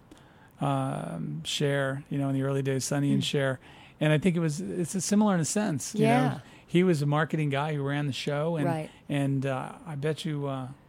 Speaker 3: um, Cher, you know, in the early days, Sonny and Cher, and I think it was it's a similar in a sense. You
Speaker 5: Mm. Yeah.
Speaker 3: know, he was a marketing guy who ran the show, and
Speaker 5: Right.
Speaker 3: and uh, I bet you. Uh,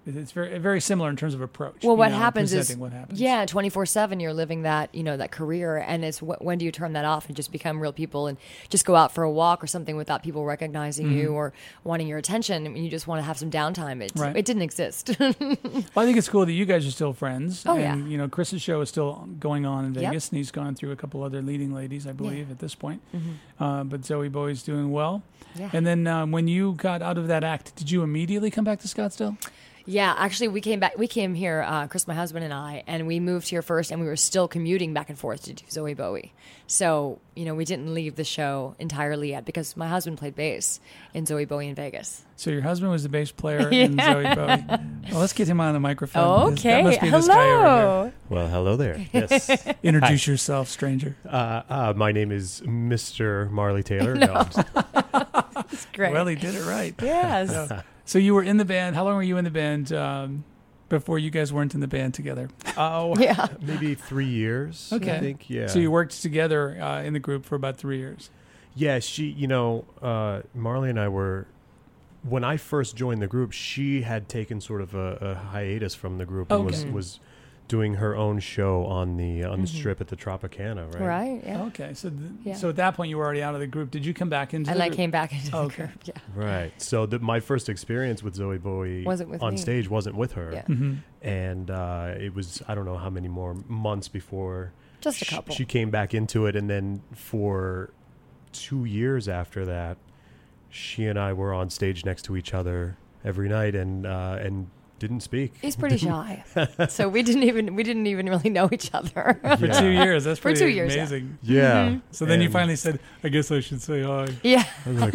Speaker 3: It's very very similar in terms of approach.
Speaker 5: Well,
Speaker 3: you
Speaker 5: what
Speaker 3: know,
Speaker 5: happens is,
Speaker 3: presenting what happens.
Speaker 5: yeah, twenty-four seven, you're living that, you know, that career. And it's wh- when do you turn that off and just become real people and just go out for a walk or something without people recognizing
Speaker 3: Mm-hmm.
Speaker 5: you or wanting your attention? I mean, you just want to have some downtime. It,
Speaker 3: Right.
Speaker 5: it didn't exist.
Speaker 3: Well, I think it's cool that you guys are still friends.
Speaker 5: Oh,
Speaker 3: and,
Speaker 5: yeah.
Speaker 3: you know, Chris's show is still going on in
Speaker 5: Yep.
Speaker 3: Vegas, and he's gone through a couple other leading ladies, I believe,
Speaker 5: Yeah. Mm-hmm.
Speaker 3: at this point. Uh, but Zoe Bowie's doing well.
Speaker 5: Yeah.
Speaker 3: And then um, when you got out of that act, did you immediately come back to Scottsdale?
Speaker 5: Yeah, actually, we came back. We came here, uh, Chris, my husband, and I, and we moved here first, and we were still commuting back and forth to do Zoe Bowie. So, you know, we didn't leave the show entirely yet because my husband played bass in Zoe Bowie in Vegas.
Speaker 3: So your husband was the bass player in Zoe Bowie. Well, let's get him on the microphone. because
Speaker 5: Okay,
Speaker 3: That must be this guy over
Speaker 5: hello.
Speaker 7: Well, hello there. Yes.
Speaker 3: here. Introduce yourself, stranger.
Speaker 7: uh, uh, my name is Mister Marley Taylor. No. I'm just-
Speaker 5: It's great.
Speaker 3: Well, he did it right.
Speaker 5: yes.
Speaker 3: So you were in the band. How long were you in the band um, before you guys weren't in the band together?
Speaker 7: oh,
Speaker 5: Yeah.
Speaker 7: maybe three years.
Speaker 3: Okay.
Speaker 7: I think. Yeah.
Speaker 3: So you worked together uh, in the group for about three years.
Speaker 7: Yeah. She. You know, uh, Marley and I were. When I first joined the group, she had taken sort of a, a hiatus from the group and was
Speaker 3: Okay.
Speaker 7: was doing her own show on the on the
Speaker 5: Mm-hmm.
Speaker 7: strip at the Tropicana. Right.
Speaker 5: Right, yeah.
Speaker 3: Okay, so th-
Speaker 5: Yeah.
Speaker 3: so at that point you were already out of the group. Did you come back into?
Speaker 5: And
Speaker 3: the
Speaker 5: I
Speaker 3: group?
Speaker 5: came back into the
Speaker 3: Okay.
Speaker 5: group. Yeah.
Speaker 7: Right. So the, my first experience with Zoe Bowie
Speaker 5: Wasn't with
Speaker 7: on
Speaker 5: me.
Speaker 7: stage wasn't with her.
Speaker 5: Yeah.
Speaker 3: Mhm.
Speaker 7: And uh, it was, I don't know how many more months before
Speaker 5: Just a
Speaker 7: sh-
Speaker 5: couple.
Speaker 7: she came back into it. And then for two years after that, she and I were on stage next to each other every night and uh, and didn't speak.
Speaker 5: He's pretty shy, so we didn't even we didn't even really know each other.
Speaker 3: For
Speaker 7: Yeah.
Speaker 3: two years, that's
Speaker 5: For
Speaker 3: pretty
Speaker 5: two years, yeah.
Speaker 3: amazing.
Speaker 7: Yeah.
Speaker 3: So then you
Speaker 7: And
Speaker 3: finally said, "I guess I should say hi."
Speaker 5: Yeah.
Speaker 7: I was like,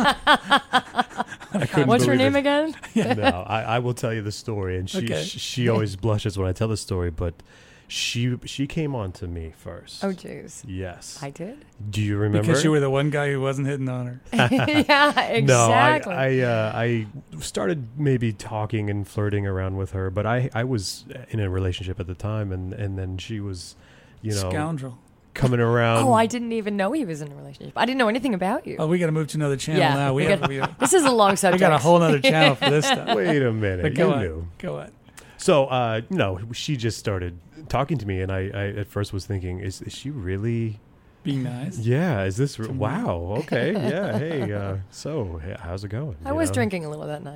Speaker 7: I couldn't
Speaker 5: What's your
Speaker 7: believe
Speaker 5: name
Speaker 7: it.
Speaker 5: again?
Speaker 7: No, I, I will tell you the story, and she
Speaker 3: Okay.
Speaker 7: she, she always blushes when I tell the story, but she she came on to me first.
Speaker 5: Oh, jeez.
Speaker 7: Yes.
Speaker 5: I did.
Speaker 7: Do you remember?
Speaker 3: Because you were the one guy who wasn't hitting on her.
Speaker 5: yeah, exactly.
Speaker 7: No, I I, uh, I started maybe talking and flirting around with her, but I, I was in a relationship at the time, and, and then she was, you know,
Speaker 3: Scoundrel.
Speaker 7: coming around.
Speaker 5: oh, I didn't even know he was in a relationship. I didn't know anything about you.
Speaker 3: Oh, we got to move to another channel
Speaker 5: Yeah,
Speaker 3: now. We,
Speaker 5: we
Speaker 3: have
Speaker 5: got-
Speaker 3: we,
Speaker 5: This is a long
Speaker 3: we
Speaker 5: subject.
Speaker 3: got a whole other channel for this stuff.
Speaker 7: Wait a minute,
Speaker 3: But
Speaker 7: you
Speaker 3: go on.
Speaker 7: knew.
Speaker 3: Go on.
Speaker 7: So, uh, no, she just started talking to me, and I, I at first was thinking, is, is she really?
Speaker 3: Being nice.
Speaker 7: Yeah, is this re-
Speaker 3: To me.
Speaker 7: wow? Okay, yeah. Hey, uh, so hey, how's it going?
Speaker 5: I
Speaker 7: You
Speaker 5: was
Speaker 7: know?
Speaker 5: drinking a little that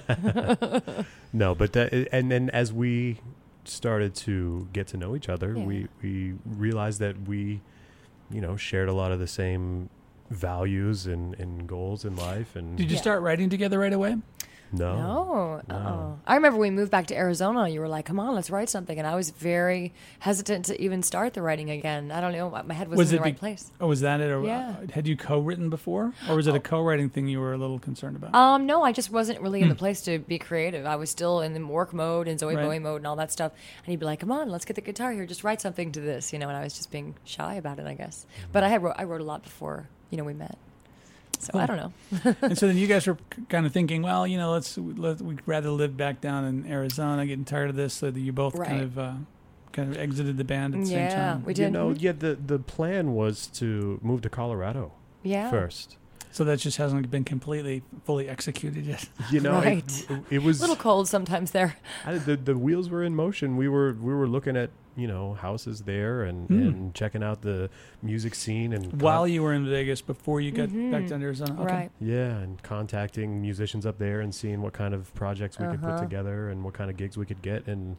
Speaker 5: night.
Speaker 7: No, but that, and then as we started to get to know each other,
Speaker 5: Yeah.
Speaker 7: we we realized that we, you know, shared a lot of the same values and, and goals in life. And
Speaker 3: Did you
Speaker 5: Yeah.
Speaker 3: start writing together right away?
Speaker 7: no,
Speaker 5: No.
Speaker 7: No.
Speaker 5: Oh. I remember we moved back to Arizona. You were like, come on, let's write something. And I was very hesitant to even start the writing again. I don't know. My head wasn't
Speaker 3: Was
Speaker 5: in
Speaker 3: it
Speaker 5: the right
Speaker 3: be-
Speaker 5: place.
Speaker 3: Oh, was that it? Or
Speaker 5: Yeah.
Speaker 3: uh, had you co-written before, or was it a co-writing thing you were a little concerned about?
Speaker 5: Um, no, I just wasn't really in the place to be creative. I was still in the work mode and Zoe
Speaker 3: Hmm. Right.
Speaker 5: Bowie mode and all that stuff. And he'd be like, come on, let's get the guitar here. Just write something to this, you know. And I was just being shy about it, I guess. But I had wrote, I wrote a lot before, you know, we met. So I don't know.
Speaker 3: And so then you guys were kind of thinking, well, you know, let's let we'd rather live back down in Arizona, getting tired of this, so that you both kind
Speaker 5: Right.
Speaker 3: of uh, kind of exited the band at the same
Speaker 5: Yeah,
Speaker 3: time.
Speaker 5: we
Speaker 7: you
Speaker 5: did.
Speaker 7: know, yeah. The the plan was to move to Colorado
Speaker 5: Yeah.
Speaker 7: first.
Speaker 3: So that just hasn't been completely fully executed yet.
Speaker 7: You know,
Speaker 5: Right.
Speaker 7: it, it was
Speaker 5: A little cold sometimes there.
Speaker 7: I, the the wheels were in motion. We were we were looking at you know houses there and,
Speaker 3: Hmm.
Speaker 7: and checking out the music scene and
Speaker 3: While
Speaker 7: con-
Speaker 3: you were in Vegas, before you got
Speaker 5: Mhm.
Speaker 3: back down to Arizona. Okay.
Speaker 5: Right.
Speaker 7: yeah, and contacting musicians up there and seeing what kind of projects we could put
Speaker 5: Uh-huh.
Speaker 7: together and what kind of gigs we could get. And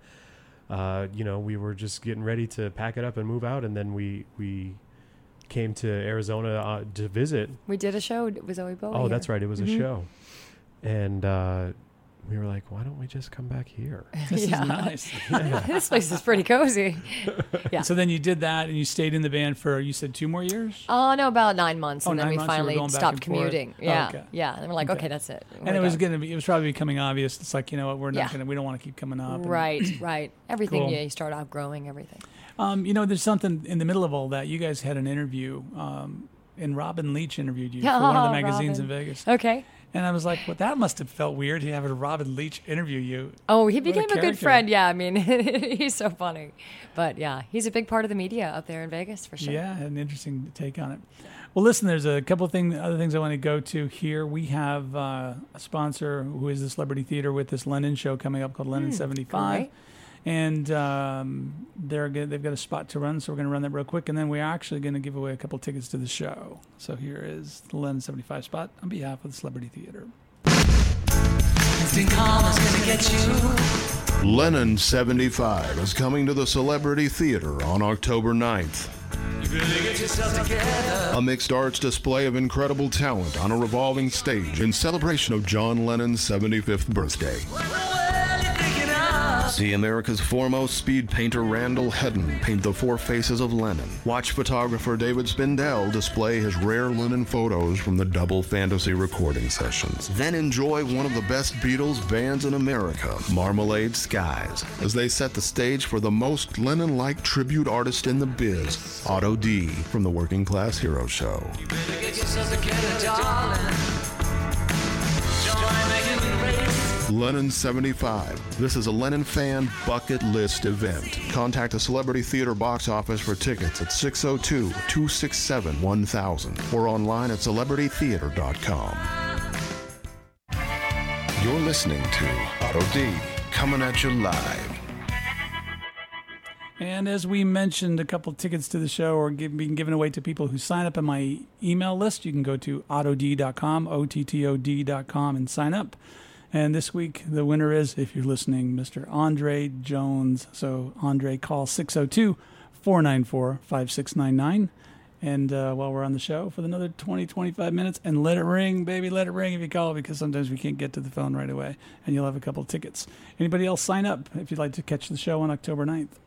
Speaker 7: uh, you know, we were just getting ready to pack it up and move out. And then we we came to Arizona uh, to visit.
Speaker 5: We did a show with Zoe Bowie.
Speaker 7: Oh, that's right, it was
Speaker 5: Mhm.
Speaker 7: a show, and uh, we were like, why don't we just come back here?
Speaker 3: This
Speaker 5: Yeah.
Speaker 3: is nice.
Speaker 5: This place is pretty cozy. Yeah.
Speaker 3: So then you did that, and you stayed in the band for, you said, two more years?
Speaker 5: Oh, no, about nine months.
Speaker 3: Oh,
Speaker 5: and then
Speaker 3: nine
Speaker 5: we
Speaker 3: months, you were
Speaker 5: finally
Speaker 3: going back
Speaker 5: stopped
Speaker 3: and forth.
Speaker 5: commuting.
Speaker 3: Oh,
Speaker 5: Yeah.
Speaker 3: okay.
Speaker 5: Yeah. And then we're like,
Speaker 3: Okay.
Speaker 5: okay, that's it.
Speaker 3: And
Speaker 5: We're
Speaker 3: it was
Speaker 5: done.
Speaker 3: going to be, it was probably becoming obvious. It's like, you know what, we're not
Speaker 5: Yeah.
Speaker 3: going to, we don't want to keep coming up. and-
Speaker 5: Right, right. Everything,
Speaker 3: Cool.
Speaker 5: yeah, you start outgrowing everything.
Speaker 3: Um, you know, there's something in the middle of all that. You guys had an interview, um, and Robin Leach interviewed you for one of the
Speaker 5: Oh,
Speaker 3: magazines
Speaker 5: Robin.
Speaker 3: in Vegas.
Speaker 5: Okay.
Speaker 3: And I was like, well, that must have felt weird to have a Robin Leach interview you.
Speaker 5: Oh, he
Speaker 3: What a
Speaker 5: became a, good
Speaker 3: character.
Speaker 5: friend. Yeah, I mean, he's so funny. But yeah, he's a big part of the media up there in Vegas for sure.
Speaker 3: Yeah, an interesting take on it. Well, listen, there's a couple of thing, other things I want to go to here. We have uh, a sponsor who is the Celebrity Theater with this Lennon show coming up called Lennon seventy-five.
Speaker 5: great.
Speaker 3: And um, they're good, they've got a spot to run, so we're going to run that real quick. And then we're actually going to give away a couple tickets to the show. So here is the Lennon seventy-five spot on behalf of the Celebrity Theater.
Speaker 1: Lennon seventy-five is coming to the Celebrity Theater on October ninth. A mixed arts display of incredible talent on a revolving stage in celebration of John Lennon's seventy-fifth birthday. See America's foremost speed painter Randall Hedden paint the four faces of Lennon. Watch photographer David Spindell display his rare Lennon photos from the Double Fantasy recording sessions. Then enjoy one of the best Beatles bands in America, Marmalade Skies, as they set the stage for the most Lennon-like tribute artist in the biz, Otto D. from the Working Class Hero Show. Lennon seventy-five. This is a Lennon fan bucket list event. Contact the Celebrity Theater box office for tickets at six oh two, two six seven, one thousand or online at celebrity theater dot com. You're listening to Otto D, coming at you live.
Speaker 3: And as we mentioned, a couple tickets to the show are give, being given away to people who sign up on my email list. You can go to otto d dot com, O T T O D dot com, and sign up. And this week, the winner is, if you're listening, Mister Andre Jones. So, Andre, call six oh two, four nine four, five six nine nine. And uh, while we're on the show for another twenty, twenty-five minutes, and let it ring, baby, let it ring if you call, because sometimes we can't get to the phone right away, and you'll have a couple tickets. Anybody else sign up if you'd like to catch the show on October ninth.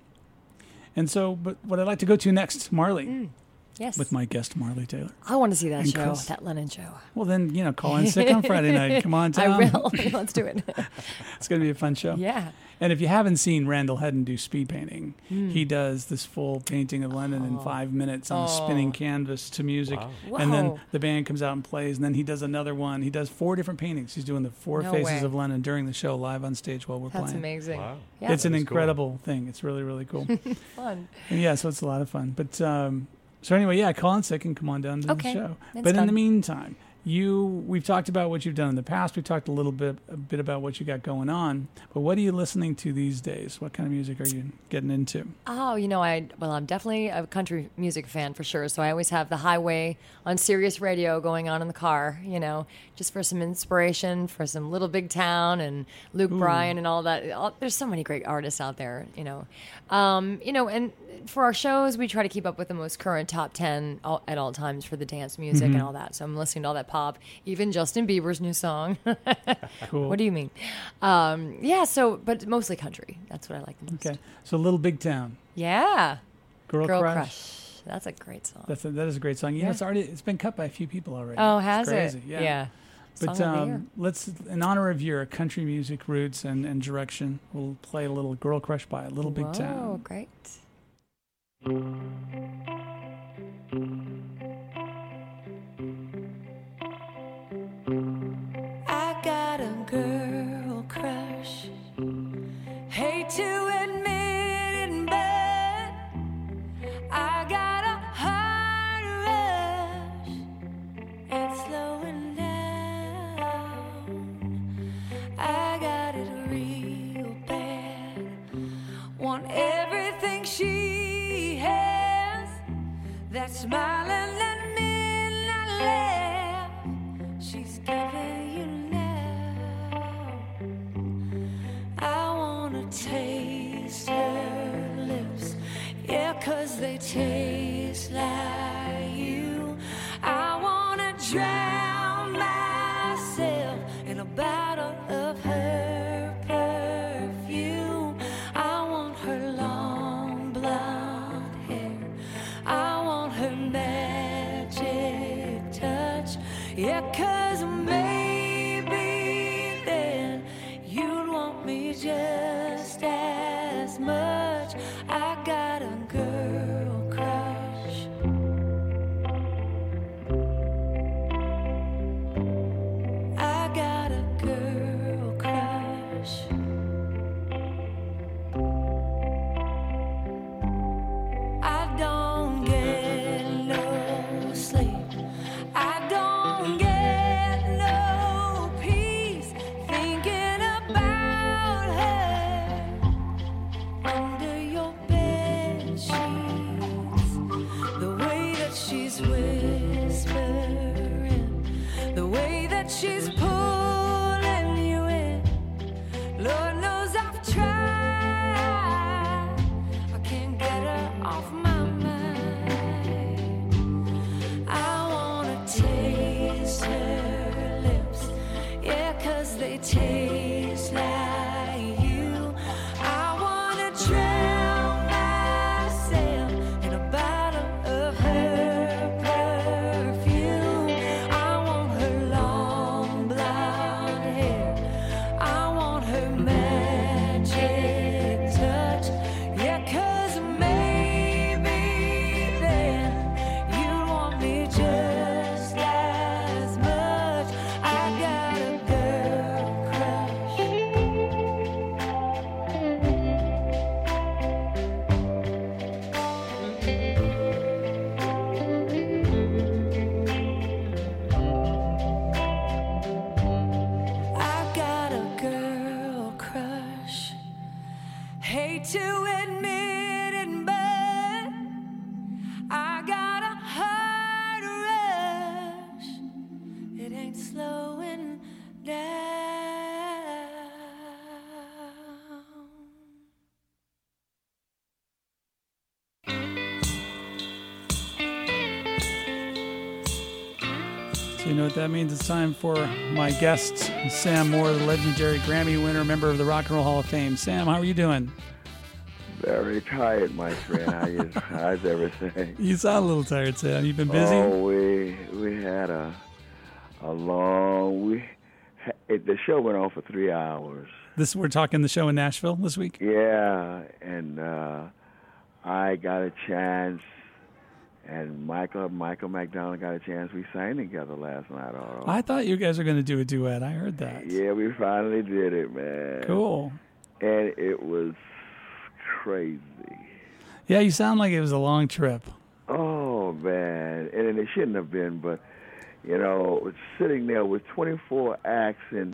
Speaker 3: And so, but what I'd like to go to next, Marley,
Speaker 5: Mm, yes.
Speaker 3: with my guest, Marley Taylor.
Speaker 5: I want to see that
Speaker 3: And
Speaker 5: show,
Speaker 3: Chris.
Speaker 5: that Lennon show.
Speaker 3: Well, then, you know, call in sick on Friday night. Come on, Tom.
Speaker 5: I will. Let's do it.
Speaker 3: It's going to be a fun show.
Speaker 5: Yeah.
Speaker 3: And if you haven't seen Randall Hedden do speed painting, he does this full painting of Lennon in five minutes on a spinning canvas to music.
Speaker 7: Wow.
Speaker 3: And then
Speaker 5: Whoa.
Speaker 3: the band comes out and plays, and then he does another one. He does four different paintings. He's doing the four
Speaker 5: No
Speaker 3: faces
Speaker 5: way.
Speaker 3: of Lennon during the show live on stage while we're
Speaker 5: That's
Speaker 3: playing.
Speaker 5: amazing.
Speaker 7: Wow.
Speaker 5: Yeah.
Speaker 3: It's an
Speaker 7: That is cool.
Speaker 3: incredible thing. It's really, really cool.
Speaker 5: fun.
Speaker 3: And yeah, so it's a lot of fun. But um, so anyway, yeah, call in sick and come on down to
Speaker 5: Okay.
Speaker 3: the show.
Speaker 5: That's
Speaker 3: but in
Speaker 5: fun.
Speaker 3: the meantime, you we've talked about what you've done in the past. We've talked a little bit a bit about what you got going on. But what are you listening to these days? What kind of music are you getting into?
Speaker 5: Oh, you know, I well, I'm definitely a country music fan for sure. So I always have the highway on Sirius Radio going on in the car. You know, just for some inspiration for some Little Big Town and Luke Bryan and all that. All, there's so many great artists out there. You know, um, you know, and for our shows, we try to keep up with the most current top ten all, at all times for the dance music and all that. So I'm listening to all that pop, even Justin Bieber's new song.
Speaker 3: Cool.
Speaker 5: What do you mean? Um, yeah. So, but mostly country. That's what I like the most.
Speaker 3: Okay, so Little Big Town,
Speaker 5: Yeah.
Speaker 3: Girl,
Speaker 5: Girl
Speaker 3: Crush.
Speaker 5: Crush. That's a great song.
Speaker 3: That's a, that is a great song. You know,
Speaker 5: Yeah.
Speaker 3: it's already it's been cut by a few people already.
Speaker 5: oh,
Speaker 3: It's
Speaker 5: has
Speaker 3: crazy.
Speaker 5: it?
Speaker 3: Yeah.
Speaker 5: Song
Speaker 3: But
Speaker 5: of the year.
Speaker 3: um, let's, in honor of your country music roots and, and direction, we'll play a little Girl Crush by Little Big
Speaker 5: Whoa,
Speaker 3: Town.
Speaker 5: great.
Speaker 4: I got a girl crush. Hate to admit it, but I got a heart rush. It's slowing down. I got it real bad. Want everything she has. That smiling and midnight laugh she's giving you now. I wanna taste her lips, yeah, 'cause they taste like you. I wanna drown myself in a bottle of her perfume. I want her long blonde hair. I want her magic touch. Yeah, 'cause maybe then you'd want me just as much. I got a girl crush. I
Speaker 3: So you know what that means? It's time for my guest, Sam Moore, the legendary Grammy winner, member of the Rock and Roll Hall of Fame. Sam, how are you doing?
Speaker 8: Very tired, my friend. How you, how's everything?
Speaker 3: You sound a little tired, Sam. You've been busy?
Speaker 8: Oh, we we had a a long we it, the show went on for three hours.
Speaker 3: This we're talking the show in Nashville this week.
Speaker 8: Yeah, and uh, I got a chance, and Michael Michael McDonald got a chance. We sang together last night. All
Speaker 3: I thought you guys were going to do a duet. I heard that.
Speaker 8: Yeah, we finally did it, man.
Speaker 3: Cool.
Speaker 8: And it was crazy.
Speaker 3: Yeah, you sound like it was a long trip.
Speaker 8: Oh, man. And it shouldn't have been, but, you know, sitting there with twenty-four acts and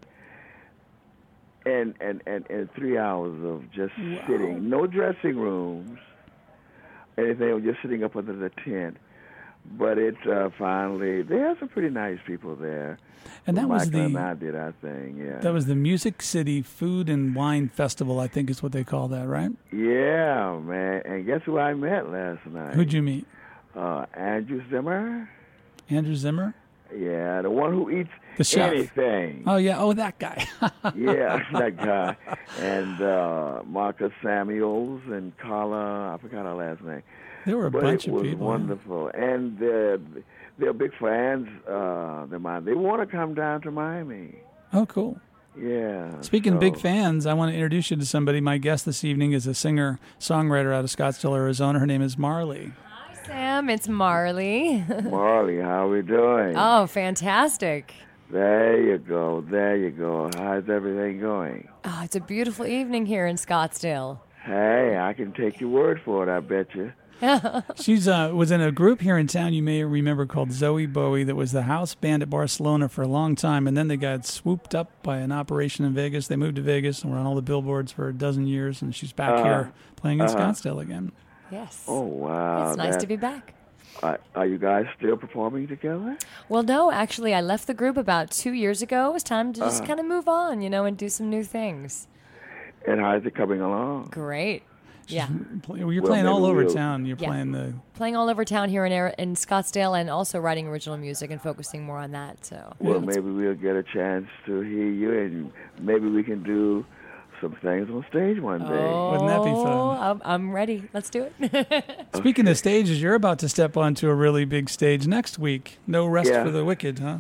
Speaker 8: and, and, and, and three hours of just wow. sitting. No dressing rooms, anything, just sitting up under the tent. But it uh, finally, they had some pretty nice people there.
Speaker 3: And that
Speaker 8: Michael
Speaker 3: was the
Speaker 8: and I did our thing, yeah.
Speaker 3: That was the Music City Food and Wine Festival, I think is what they call that, right?
Speaker 8: Yeah, man. And guess who I met last night?
Speaker 3: Who'd you meet?
Speaker 8: Uh, Andrew Zimmer.
Speaker 3: Andrew Zimmer?
Speaker 8: Yeah, the one who eats
Speaker 3: the chef.
Speaker 8: anything.
Speaker 3: Oh, yeah. Oh, that guy.
Speaker 8: Yeah, that guy. And uh, Marcus Samuels and Carla, I forgot her last name.
Speaker 3: There were a
Speaker 8: but
Speaker 3: bunch
Speaker 8: it
Speaker 3: of
Speaker 8: was
Speaker 3: people.
Speaker 8: Wonderful. Yeah. And they're, they're big fans uh, of mine. They want to come down to Miami.
Speaker 3: Oh, cool.
Speaker 8: Yeah.
Speaker 3: Speaking
Speaker 8: so.
Speaker 3: of big fans, I want to introduce you to somebody. My guest this evening is a singer-songwriter out of Scottsdale, Arizona. Her name is Marley.
Speaker 5: Hi, Sam. It's Marley.
Speaker 8: Marley, how are we doing?
Speaker 5: Oh, fantastic.
Speaker 8: There you go. There you go. How's everything going?
Speaker 5: Oh, it's a beautiful evening here in Scottsdale.
Speaker 8: Hey, I can take your word for it, I bet you.
Speaker 3: She's uh, was in a group here in town you may remember called Zoe Bowie that was the house band at Barcelona for a long time, and then they got swooped up by an operation in Vegas. They moved to Vegas and were on all the billboards for a dozen years, and she's back uh, here playing in uh, Scottsdale again.
Speaker 5: Yes.
Speaker 8: Oh, wow.
Speaker 5: It's nice
Speaker 8: that,
Speaker 5: to be back.
Speaker 8: Uh, are you guys still performing together?
Speaker 5: Well, no, actually, I left the group about two years ago. It was time to just
Speaker 8: uh,
Speaker 5: kind of move on, you know, and do some new things.
Speaker 8: And how's it coming along?
Speaker 5: Great. Yeah,
Speaker 3: well, you're playing well, all over we'll, town. You're yeah. playing the
Speaker 5: playing all over town here in in Scottsdale, and also writing original music and focusing more on that. So
Speaker 8: well, yeah, maybe we'll get a chance to hear you, and maybe we can do some things on stage one day.
Speaker 5: Oh,
Speaker 3: wouldn't that be fun?
Speaker 5: I'm, I'm ready. Let's do it.
Speaker 3: Speaking of stages, you're about to step onto a really big stage next week. No rest
Speaker 8: yeah.
Speaker 3: for the wicked, huh?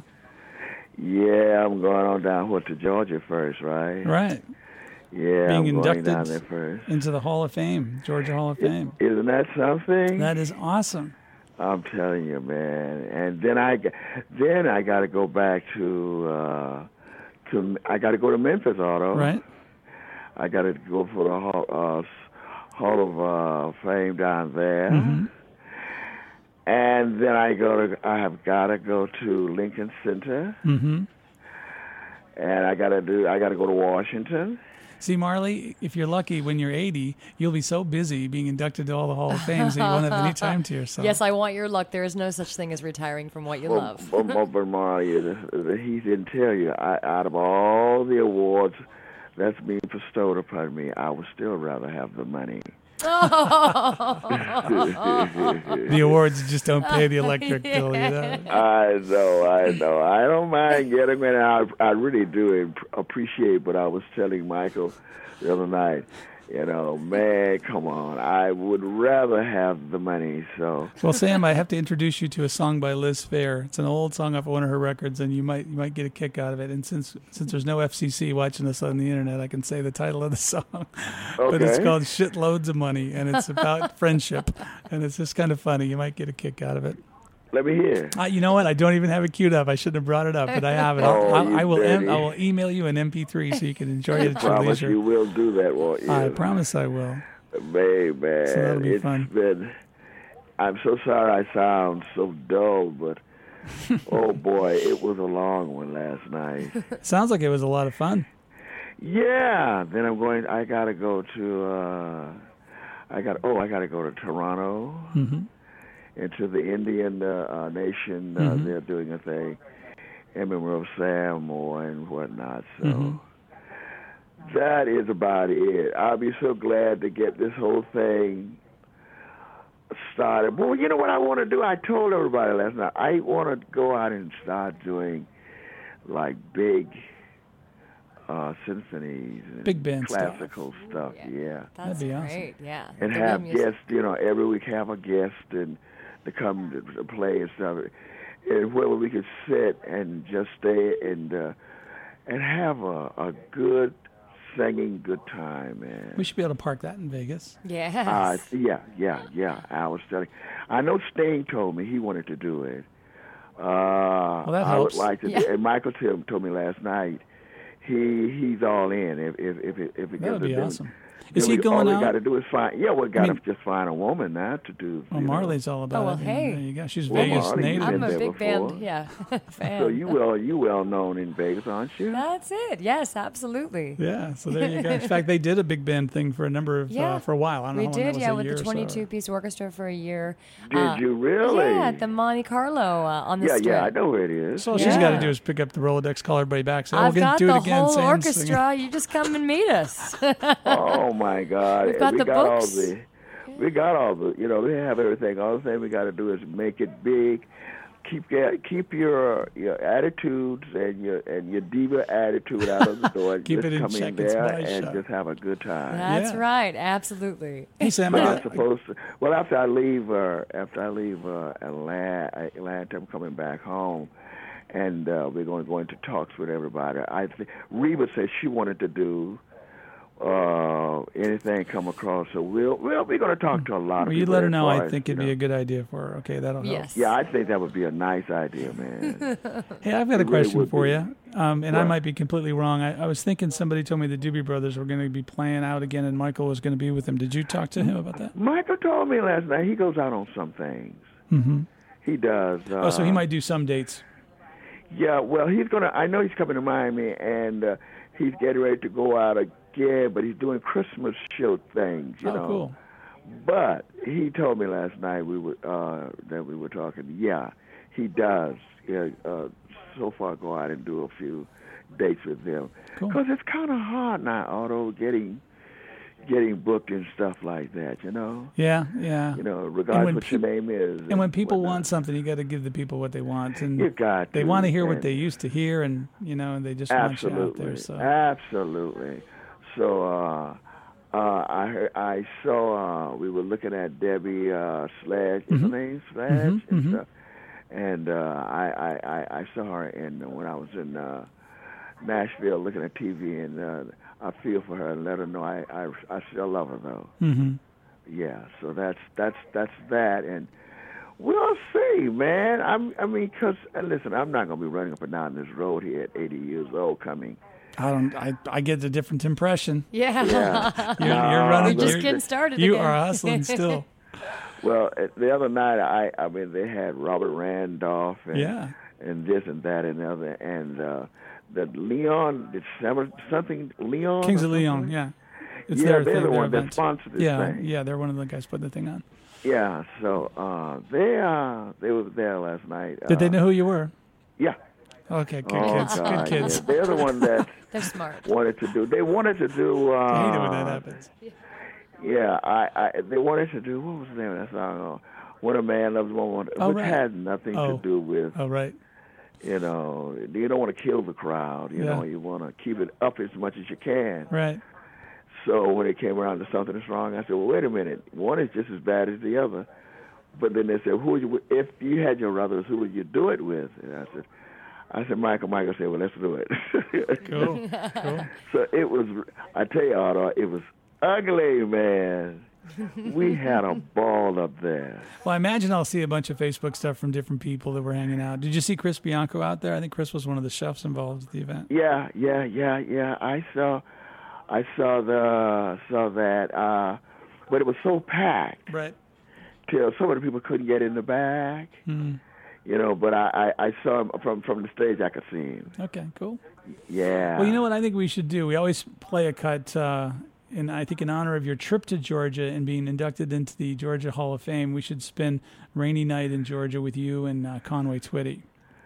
Speaker 8: Yeah, I'm going on down to Georgia first, right?
Speaker 3: Right.
Speaker 8: Yeah,
Speaker 3: being
Speaker 8: I'm
Speaker 3: inducted
Speaker 8: going down there first.
Speaker 3: into the Hall of Fame, Georgia Hall of Fame.
Speaker 8: Isn't that something?
Speaker 3: That is awesome.
Speaker 8: I'm telling you, man. And then I, then I got to go back to, uh, to I got to go to Memphis, Otto.
Speaker 3: Right.
Speaker 8: I got to go for the Hall, uh, Hall of uh, Fame down there.
Speaker 3: Mm-hmm.
Speaker 8: And then I go to, I have got to go to Lincoln Center.
Speaker 3: Mm-hmm.
Speaker 8: And I got to do, I got to go to Washington.
Speaker 3: See, Marley, if you're lucky, when you're eighty, you'll be so busy being inducted to all the Hall of Fame that you won't have any time to yourself.
Speaker 5: Yes, I want your luck. There is no such thing as retiring from what you
Speaker 8: well,
Speaker 5: love.
Speaker 8: But, but Marley, he didn't tell you, I, out of all the awards that's being bestowed upon me, I would still rather have the money.
Speaker 3: The awards just don't pay the electric yeah. bill, you know?
Speaker 8: I know, I know. I don't mind getting it. I, I really do appreciate what I was telling Michael the other night. You know, man, come on. I would rather have the money, so.
Speaker 3: Well, Sam, I have to introduce you to a song by Liz Phair. It's an old song off of one of her records, and you might you might get a kick out of it. And since since there's no F C C watching us on the internet, I can say the title of the song.
Speaker 8: Okay.
Speaker 3: But it's called Shitloads of Money, and it's about friendship. And it's just kind of funny. You might get a kick out of it.
Speaker 8: Let me hear.
Speaker 3: Uh, you know what? I don't even have it queued up. I shouldn't have brought it up, but I have it.
Speaker 8: Oh,
Speaker 3: I'll, I will.
Speaker 8: em-
Speaker 3: I will email you an M P three so you can enjoy it at your
Speaker 8: promise
Speaker 3: leisure.
Speaker 8: you will do that, won't you?
Speaker 3: I promise I will.
Speaker 8: Man, man,
Speaker 3: So that'll be
Speaker 8: it's
Speaker 3: fun.
Speaker 8: been. I'm so sorry I sound so dull, but oh boy, it was a long one last night.
Speaker 3: Sounds like it was a lot of fun.
Speaker 8: Yeah. Then I'm going. I gotta go to. Uh, I got. Oh, I gotta go to Toronto.
Speaker 3: Mm-hmm.
Speaker 8: Into the Indian uh, uh, nation, uh,
Speaker 3: Mm-hmm.
Speaker 8: they're doing a thing in memory of Sam Moore and whatnot. So
Speaker 3: Mm-hmm.
Speaker 8: that is about it. I'll be so glad to get this whole thing started. Well, you know what I want to do? I told everybody last night. I want to go out and start doing like big uh, symphonies and
Speaker 3: Big band
Speaker 8: classical stuff.
Speaker 5: Yeah.
Speaker 8: Yeah.
Speaker 5: That's
Speaker 3: That'd be awesome.
Speaker 5: great. Yeah.
Speaker 8: And
Speaker 5: The
Speaker 8: have
Speaker 5: music.
Speaker 8: guests, you know, every week have a guest and to come to play and stuff. And where we could sit and just stay and uh, and have a, a good singing good time, man.
Speaker 3: We should be able to park that in Vegas.
Speaker 5: Yes.
Speaker 8: Uh, yeah, yeah, yeah. I was telling. I know Sting told me he wanted to do it. Uh,
Speaker 3: Well, that
Speaker 8: I would
Speaker 3: helps.
Speaker 8: like to.
Speaker 5: Yeah.
Speaker 8: Do, and Michael told, told me last night. He he's all in. If if if it, if it
Speaker 3: That would
Speaker 8: gets
Speaker 3: be
Speaker 8: to
Speaker 3: awesome.
Speaker 8: Then
Speaker 3: Is he
Speaker 8: we,
Speaker 3: going
Speaker 8: all
Speaker 3: out?
Speaker 8: we got to do is find. Yeah, we got
Speaker 3: I
Speaker 8: to
Speaker 3: mean-
Speaker 8: just find a woman now to do.
Speaker 3: Well,
Speaker 8: you know.
Speaker 3: Marley's all about
Speaker 5: Oh, well,
Speaker 3: it.
Speaker 5: hey.
Speaker 3: There you go. She's
Speaker 8: Well,
Speaker 3: Vegas
Speaker 8: Marley,
Speaker 3: native.
Speaker 8: you've
Speaker 5: I'm
Speaker 8: been
Speaker 5: a
Speaker 8: there
Speaker 5: big
Speaker 8: before.
Speaker 5: band, yeah, fan.
Speaker 8: So you well you well known in Vegas, aren't you?
Speaker 5: That's it. Yes, absolutely.
Speaker 3: Yeah, so there you go. In fact, they did a big band thing for a number of
Speaker 5: Yeah.
Speaker 3: uh, for a while. I don't know
Speaker 5: We
Speaker 3: how long that
Speaker 5: did,
Speaker 3: was,
Speaker 5: yeah,
Speaker 3: a
Speaker 5: with
Speaker 3: year
Speaker 5: the
Speaker 3: or so.
Speaker 5: twenty-two piece orchestra for a year.
Speaker 8: Did
Speaker 5: Uh,
Speaker 8: you really?
Speaker 5: Yeah, at the Monte Carlo uh, on the
Speaker 8: yeah,
Speaker 5: strip.
Speaker 8: yeah, I know where it is.
Speaker 3: So all she's got to
Speaker 5: Yeah.
Speaker 3: do is pick up the Rolodex, call everybody back, say, oh,
Speaker 5: I've
Speaker 3: we're going
Speaker 5: got
Speaker 3: to do
Speaker 5: the
Speaker 3: it again.
Speaker 5: whole
Speaker 3: Sam,
Speaker 5: orchestra. You just come and meet us.
Speaker 8: Oh my God!
Speaker 5: We've got
Speaker 8: we
Speaker 5: the
Speaker 8: got
Speaker 5: books.
Speaker 8: all the, we got all the, you know, we have everything. All the thing we got to do is make it big. Keep get, keep your your attitudes and your and your diva attitude out of the door.
Speaker 3: Keep
Speaker 8: just
Speaker 3: it in
Speaker 8: come
Speaker 3: check,
Speaker 8: in
Speaker 3: it's
Speaker 8: there
Speaker 3: my
Speaker 8: and
Speaker 3: show.
Speaker 8: just have a good time.
Speaker 5: That's
Speaker 3: Yeah.
Speaker 5: right. Absolutely.
Speaker 3: Hey, Sam, I
Speaker 8: But I'm
Speaker 3: got,
Speaker 8: supposed to. Well, after I leave, uh, after I leave uh, Atlanta, Atlanta, I'm coming back home, and uh, we're going to go into talks with everybody. I think Reba said she wanted to do uh, anything come across. So we'll, we'll we're going to talk to a lot of
Speaker 3: well, you
Speaker 8: people.
Speaker 3: let her
Speaker 8: as
Speaker 3: know.
Speaker 8: far
Speaker 3: I
Speaker 8: as,
Speaker 3: think
Speaker 8: you
Speaker 3: it'd be
Speaker 8: know.
Speaker 3: a good idea for her. Okay, that'll help.
Speaker 5: Yes.
Speaker 8: Yeah, I think that would be a nice idea, man.
Speaker 3: Hey, I've got a
Speaker 8: It really
Speaker 3: question
Speaker 8: would
Speaker 3: for
Speaker 8: be.
Speaker 3: you, um, and I
Speaker 8: What?
Speaker 3: might be completely wrong. I, I was thinking somebody told me the Doobie Brothers were going to be playing out again, and Michael was going to be with them. Did you talk to him about that?
Speaker 8: Michael told me last night he goes out on some things.
Speaker 3: Mm-hmm.
Speaker 8: He does. Uh,
Speaker 3: Oh, so he might do some dates.
Speaker 8: Yeah, well, he's gonna. I know he's coming to Miami, and uh, he's getting ready to go out again. But he's doing Christmas show things, you
Speaker 3: Oh,
Speaker 8: know.
Speaker 3: cool.
Speaker 8: But he told me last night we were uh, that we were talking. Yeah, he does. Yeah, uh, so far go out and do a few dates with them
Speaker 3: Cool.
Speaker 8: because it's kind of hard now, although getting getting booked and stuff like that. You know.
Speaker 3: Yeah, yeah.
Speaker 8: You know, regardless
Speaker 3: when
Speaker 8: what your
Speaker 3: peop-
Speaker 8: name is.
Speaker 3: And when people
Speaker 8: whatnot.
Speaker 3: want something, you got to give the people what they want, and
Speaker 8: You got
Speaker 3: they
Speaker 8: to,
Speaker 3: want to hear what
Speaker 8: and-
Speaker 3: they used to hear, and you know, and they just want you out
Speaker 8: Absolutely,
Speaker 3: there. So
Speaker 8: absolutely. So uh, uh, I heard, I saw uh, we were looking at Debbie uh, Sledge, is her name Sledge
Speaker 3: Mhm,
Speaker 8: and
Speaker 3: mhm.
Speaker 8: stuff, and uh, I, I, I, I saw her in when I was in uh, Nashville looking at T V, and uh, I feel for her and let her know I, I, I still love her though.
Speaker 3: hmm
Speaker 8: Yeah, so that's that's that's that, and we'll see, man. I'm, I mean, because listen, I'm not gonna be running up and down this road here at eighty years old coming.
Speaker 3: I don't. I, I get a different impression.
Speaker 5: Yeah.
Speaker 8: Yeah.
Speaker 3: You're,
Speaker 8: No,
Speaker 3: you're running.
Speaker 5: We're just
Speaker 3: you're-
Speaker 5: getting started
Speaker 3: You
Speaker 5: again.
Speaker 3: are hustling still.
Speaker 8: Well, uh, the other night, I I mean, they had Robert Randolph and
Speaker 3: Yeah.
Speaker 8: and this and that and the other, and uh, the Leon, it's seven- something Leon.
Speaker 3: Kings
Speaker 8: or
Speaker 3: of Leon.
Speaker 8: something?
Speaker 3: Yeah. It's
Speaker 8: Yeah,
Speaker 3: their
Speaker 8: they're
Speaker 3: thing,
Speaker 8: the
Speaker 3: their
Speaker 8: one that
Speaker 3: event.
Speaker 8: sponsored this
Speaker 3: Yeah,
Speaker 8: thing.
Speaker 3: yeah. They're one of the guys putting the thing on.
Speaker 8: Yeah, so uh, they uh, they were there last night.
Speaker 3: Did they
Speaker 8: uh,
Speaker 3: know who you were?
Speaker 8: Yeah.
Speaker 3: Okay, good
Speaker 8: Oh,
Speaker 3: kids.
Speaker 8: God,
Speaker 3: Good kids.
Speaker 8: yeah. They're the one that
Speaker 5: They're smart.
Speaker 8: wanted to do. They wanted to do. Uh,
Speaker 3: I hate it when that happens.
Speaker 8: Yeah, I, I they wanted to do. What was the name of that song? Uh, When a Man Loves a Woman,
Speaker 3: Oh,
Speaker 8: which
Speaker 3: right.
Speaker 8: had nothing
Speaker 3: Oh.
Speaker 8: to do with,
Speaker 3: Oh, right.
Speaker 8: you know, you don't want to kill the crowd. You
Speaker 3: Yeah.
Speaker 8: know, you want to keep it up as much as you can.
Speaker 3: Right.
Speaker 8: So when it came around to Something Is Wrong, I said, well, wait a minute. One is just as bad as the other. But then they said, who would you, if you had your brothers, who would you do it with? And I said, I said, Michael. Michael said, well, let's do it.
Speaker 3: Cool. Cool.
Speaker 8: So it was, I tell you, Otto, it was ugly, man. We had a ball up there.
Speaker 3: Well, I imagine I'll see a bunch of Facebook stuff from different people that were hanging out. Did you see Chris Bianco out there? I think Chris was one of the chefs involved at the event.
Speaker 8: Yeah, yeah, yeah, yeah. I saw, I saw the saw that, uh, but it was so packed
Speaker 3: Right.
Speaker 8: till some of the people couldn't get in the back.
Speaker 3: Mm.
Speaker 8: You know, but I, I, I saw him from from the stage. I could see him.
Speaker 3: Okay, cool.
Speaker 8: Yeah.
Speaker 3: Well, you know what I think we should do? We always play a cut, uh, in I think in honor of your trip to Georgia and being inducted into the Georgia Hall of Fame. We should spend Rainy Night in Georgia with you and uh, Conway Twitty.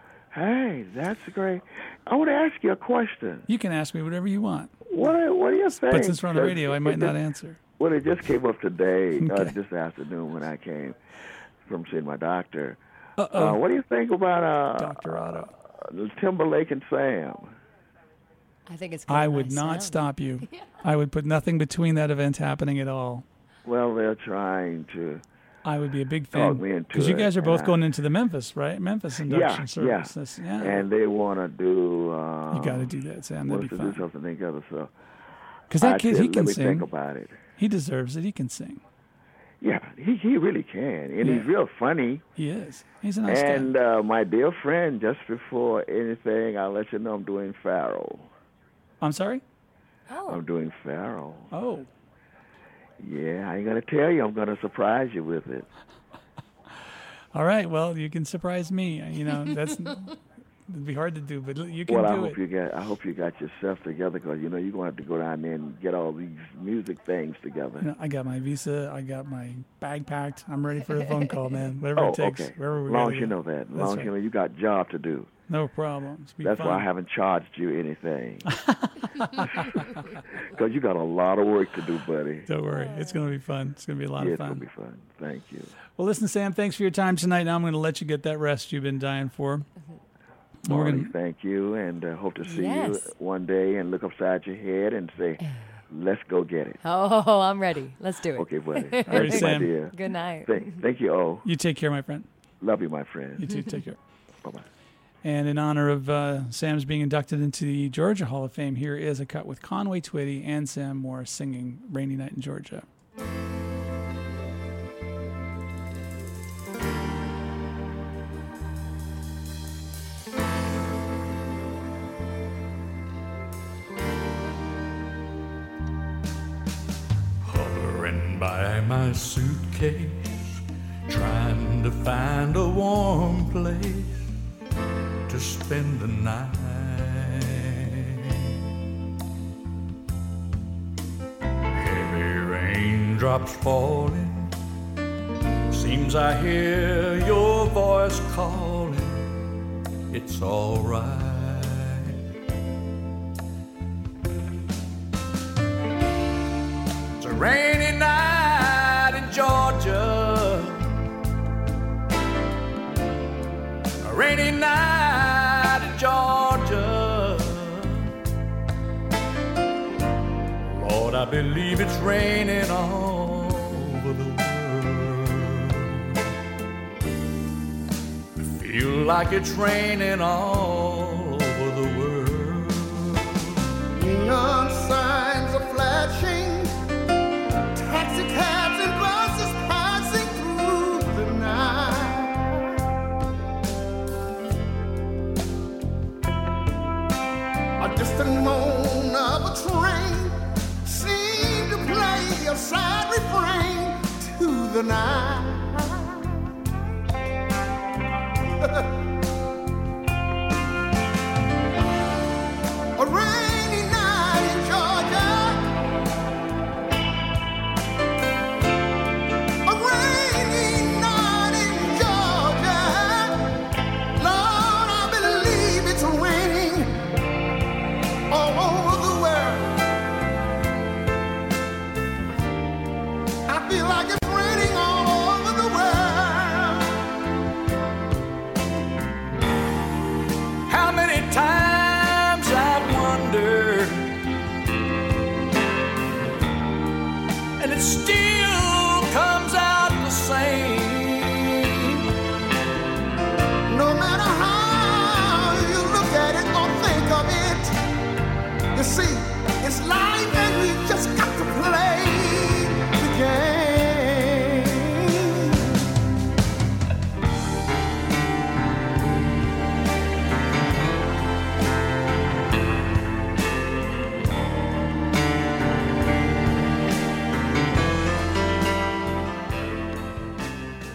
Speaker 8: Hey, that's great. I want to ask you a question.
Speaker 3: You can ask me whatever you want.
Speaker 8: What are, what do you think?
Speaker 3: But since we're on the
Speaker 8: Does-
Speaker 3: radio, I might
Speaker 8: is
Speaker 3: not
Speaker 8: it-
Speaker 3: answer.
Speaker 8: Well, it just came up today, uh,
Speaker 3: Okay.
Speaker 8: this afternoon when I came from seeing my doctor.
Speaker 3: Uh-oh.
Speaker 8: Uh, what do you think about uh,
Speaker 3: Doctor Otto.
Speaker 8: uh, Timberlake and Sam?
Speaker 5: I think it's. Gonna
Speaker 3: I
Speaker 5: be
Speaker 3: would
Speaker 5: nice
Speaker 3: not
Speaker 5: sound.
Speaker 3: stop you. I would put nothing between that event happening at all.
Speaker 8: Well, they're trying to.
Speaker 3: I would be a big
Speaker 8: Talk
Speaker 3: fan
Speaker 8: me into
Speaker 3: because you
Speaker 8: it,
Speaker 3: guys are both
Speaker 8: and I-
Speaker 3: going into the Memphis, right? Memphis induction
Speaker 8: Yeah,
Speaker 3: services. Yeah,
Speaker 8: And they want to do. Uh,
Speaker 3: you got to do that, Sam. That'd
Speaker 8: wants
Speaker 3: be
Speaker 8: to do
Speaker 3: fun.
Speaker 8: something together. So
Speaker 3: Because that
Speaker 8: I
Speaker 3: kid,
Speaker 8: said,
Speaker 3: he can
Speaker 8: let me
Speaker 3: sing.
Speaker 8: think about it.
Speaker 3: He deserves it. He can sing.
Speaker 8: Yeah, he he really can, and
Speaker 3: Yeah.
Speaker 8: he's real funny.
Speaker 3: He is. He's a nice
Speaker 8: And
Speaker 3: guy.
Speaker 8: uh, my dear friend, just before anything, I'll let you know I'm doing Pharaoh.
Speaker 3: I'm sorry.
Speaker 5: Oh,
Speaker 8: I'm doing Pharaoh.
Speaker 3: Oh,
Speaker 8: Yeah, I ain't gonna tell you. I'm gonna surprise you with it.
Speaker 3: all right. Well, you can surprise me. You know, that's it'd be hard to do, but you can
Speaker 8: Well, I
Speaker 3: do
Speaker 8: hope
Speaker 3: it.
Speaker 8: you got. I hope you got yourself together, because you know you're gonna have to go down there and get all these music things together.
Speaker 3: You know, I got my visa. I got my bag packed. I'm ready for the phone call, man. Whatever
Speaker 8: Oh,
Speaker 3: it takes.
Speaker 8: okay.
Speaker 3: Wherever we
Speaker 8: As long
Speaker 3: gotta
Speaker 8: as you
Speaker 3: go.
Speaker 8: know that. As
Speaker 3: That's
Speaker 8: long as
Speaker 3: right.
Speaker 8: you know you got job to do.
Speaker 3: No problems. Be
Speaker 8: That's
Speaker 3: fun.
Speaker 8: why I haven't charged you anything. Because you got a lot of work to do, buddy.
Speaker 3: Don't worry. It's going to be fun. It's going to be a lot
Speaker 8: Yeah,
Speaker 3: of
Speaker 8: it's gonna
Speaker 3: fun.
Speaker 8: be fun. Thank you.
Speaker 3: Well, listen, Sam, thanks for your time tonight. Now I'm going to let you get that rest you've been dying for. And we're
Speaker 8: Marty,
Speaker 3: gonna,
Speaker 8: thank you, and uh, hope to see
Speaker 5: Yes.
Speaker 8: you one day and look upside your head and say, "Let's go get it."
Speaker 5: oh, I'm ready. Let's do it.
Speaker 8: Okay, buddy.
Speaker 3: right,
Speaker 8: Thank you, my
Speaker 3: Sam.
Speaker 8: dear.
Speaker 5: Good night.
Speaker 8: Thank, thank you, oh.
Speaker 3: you take care, my friend.
Speaker 8: Love you, my
Speaker 3: You
Speaker 8: friend.
Speaker 3: too. Take care.
Speaker 8: Bye-bye.
Speaker 3: And in honor of uh, Sam's being inducted into the Georgia Hall of Fame, here is a cut with Conway Twitty and Sam Morris singing Rainy Night in Georgia.
Speaker 6: Hovering by my suitcase, trying to find a warm place to spend the night. Heavy raindrops falling, seems I hear your voice calling. It's alright. It's a rainy night in Georgia, a rainy night in Georgia. Lord, I believe it's raining all over the world. I feel like it's raining all over the world.
Speaker 9: Neon signs are flashing, taxi cabs and buses passing through the night. A distant moan of a train seemed to play a sad refrain to the night. A rainy night in Georgia. A rainy night in Georgia. Lord, I believe it's raining all over the world. I feel like it's raining all over the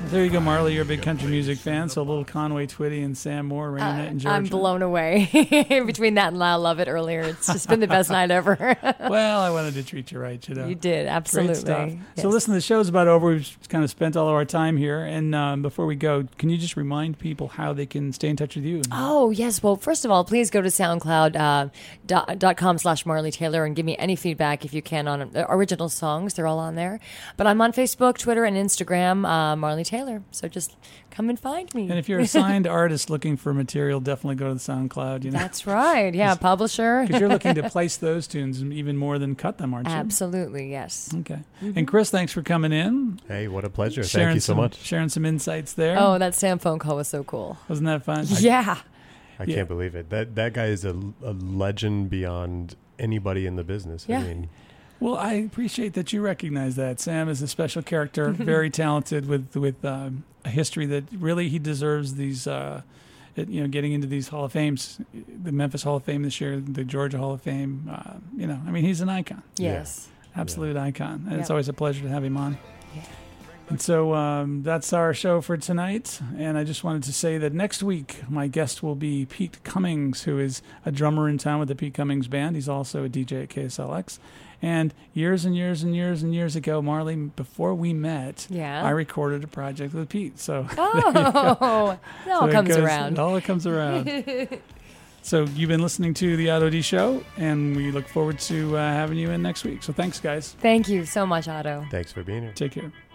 Speaker 3: There you go, Marley. You're a big country music fan, so a little Conway Twitty and Sam Moore, Rainy Night in Georgia.
Speaker 5: I'm blown away. Between that and I Love It earlier, it's just been the best night ever.
Speaker 3: Well, I wanted to treat you right, you know.
Speaker 5: You did, absolutely.
Speaker 3: Great stuff.
Speaker 5: Yes.
Speaker 3: So listen, the show's about over. We've kind of spent all of our time here. And um, before we go, can you just remind people how they can stay in touch with you?
Speaker 5: Oh, yes. Well, first of all, please go to SoundCloud uh, dot, dot com slash Marley Taylor and give me any feedback if you can on uh, original songs. They're all on there. But I'm on Facebook, Twitter, and Instagram, uh, Marley Taylor. So just come and find me.
Speaker 3: And if you're a signed artist looking for material, definitely go to the SoundCloud. You know?
Speaker 5: That's right. Yeah, publisher.
Speaker 3: Because you're looking to place those tunes even more than cut them, aren't you?
Speaker 5: Absolutely, yes.
Speaker 3: Okay. Mm-hmm. And Chris, thanks for coming in.
Speaker 7: Hey, what a pleasure.
Speaker 3: Sharing
Speaker 7: Thank you so
Speaker 3: some,
Speaker 7: much.
Speaker 3: Sharing some insights there.
Speaker 5: Oh, that Sam phone call was so cool.
Speaker 3: Wasn't that fun?
Speaker 5: Yeah.
Speaker 7: I
Speaker 3: Yeah.
Speaker 7: can't believe it. That that guy is a, a legend beyond anybody in the business.
Speaker 5: Yeah.
Speaker 7: I mean,
Speaker 3: Well, I appreciate that you recognize that. Sam is a special character, very talented with with um, a history that really he deserves these. Uh, it, you know, getting into these Hall of Fames, the Memphis Hall of Fame this year, the Georgia Hall of Fame. Uh, you know, I mean, he's an icon.
Speaker 5: Yes.
Speaker 3: Absolute icon, and
Speaker 5: Yep.
Speaker 3: it's always a pleasure to have him on.
Speaker 5: Yeah.
Speaker 3: And so um, that's our show for tonight. And I just wanted to say that next week, my guest will be Pete Cummings, who is a drummer in town with the Pete Cummings Band. He's also a D J at K S L X. And years and years and years and years ago, Marley, before we met,
Speaker 5: Yeah.
Speaker 3: I recorded a project with Pete. So
Speaker 5: Oh, it all
Speaker 3: so it
Speaker 5: comes
Speaker 3: goes-
Speaker 5: around.
Speaker 3: It all comes around. So you've been listening to the Otto D Show, and we look forward to uh, having you in next week. So thanks, guys.
Speaker 5: Thank you so much, Otto.
Speaker 7: thanks for being here.
Speaker 3: Take care.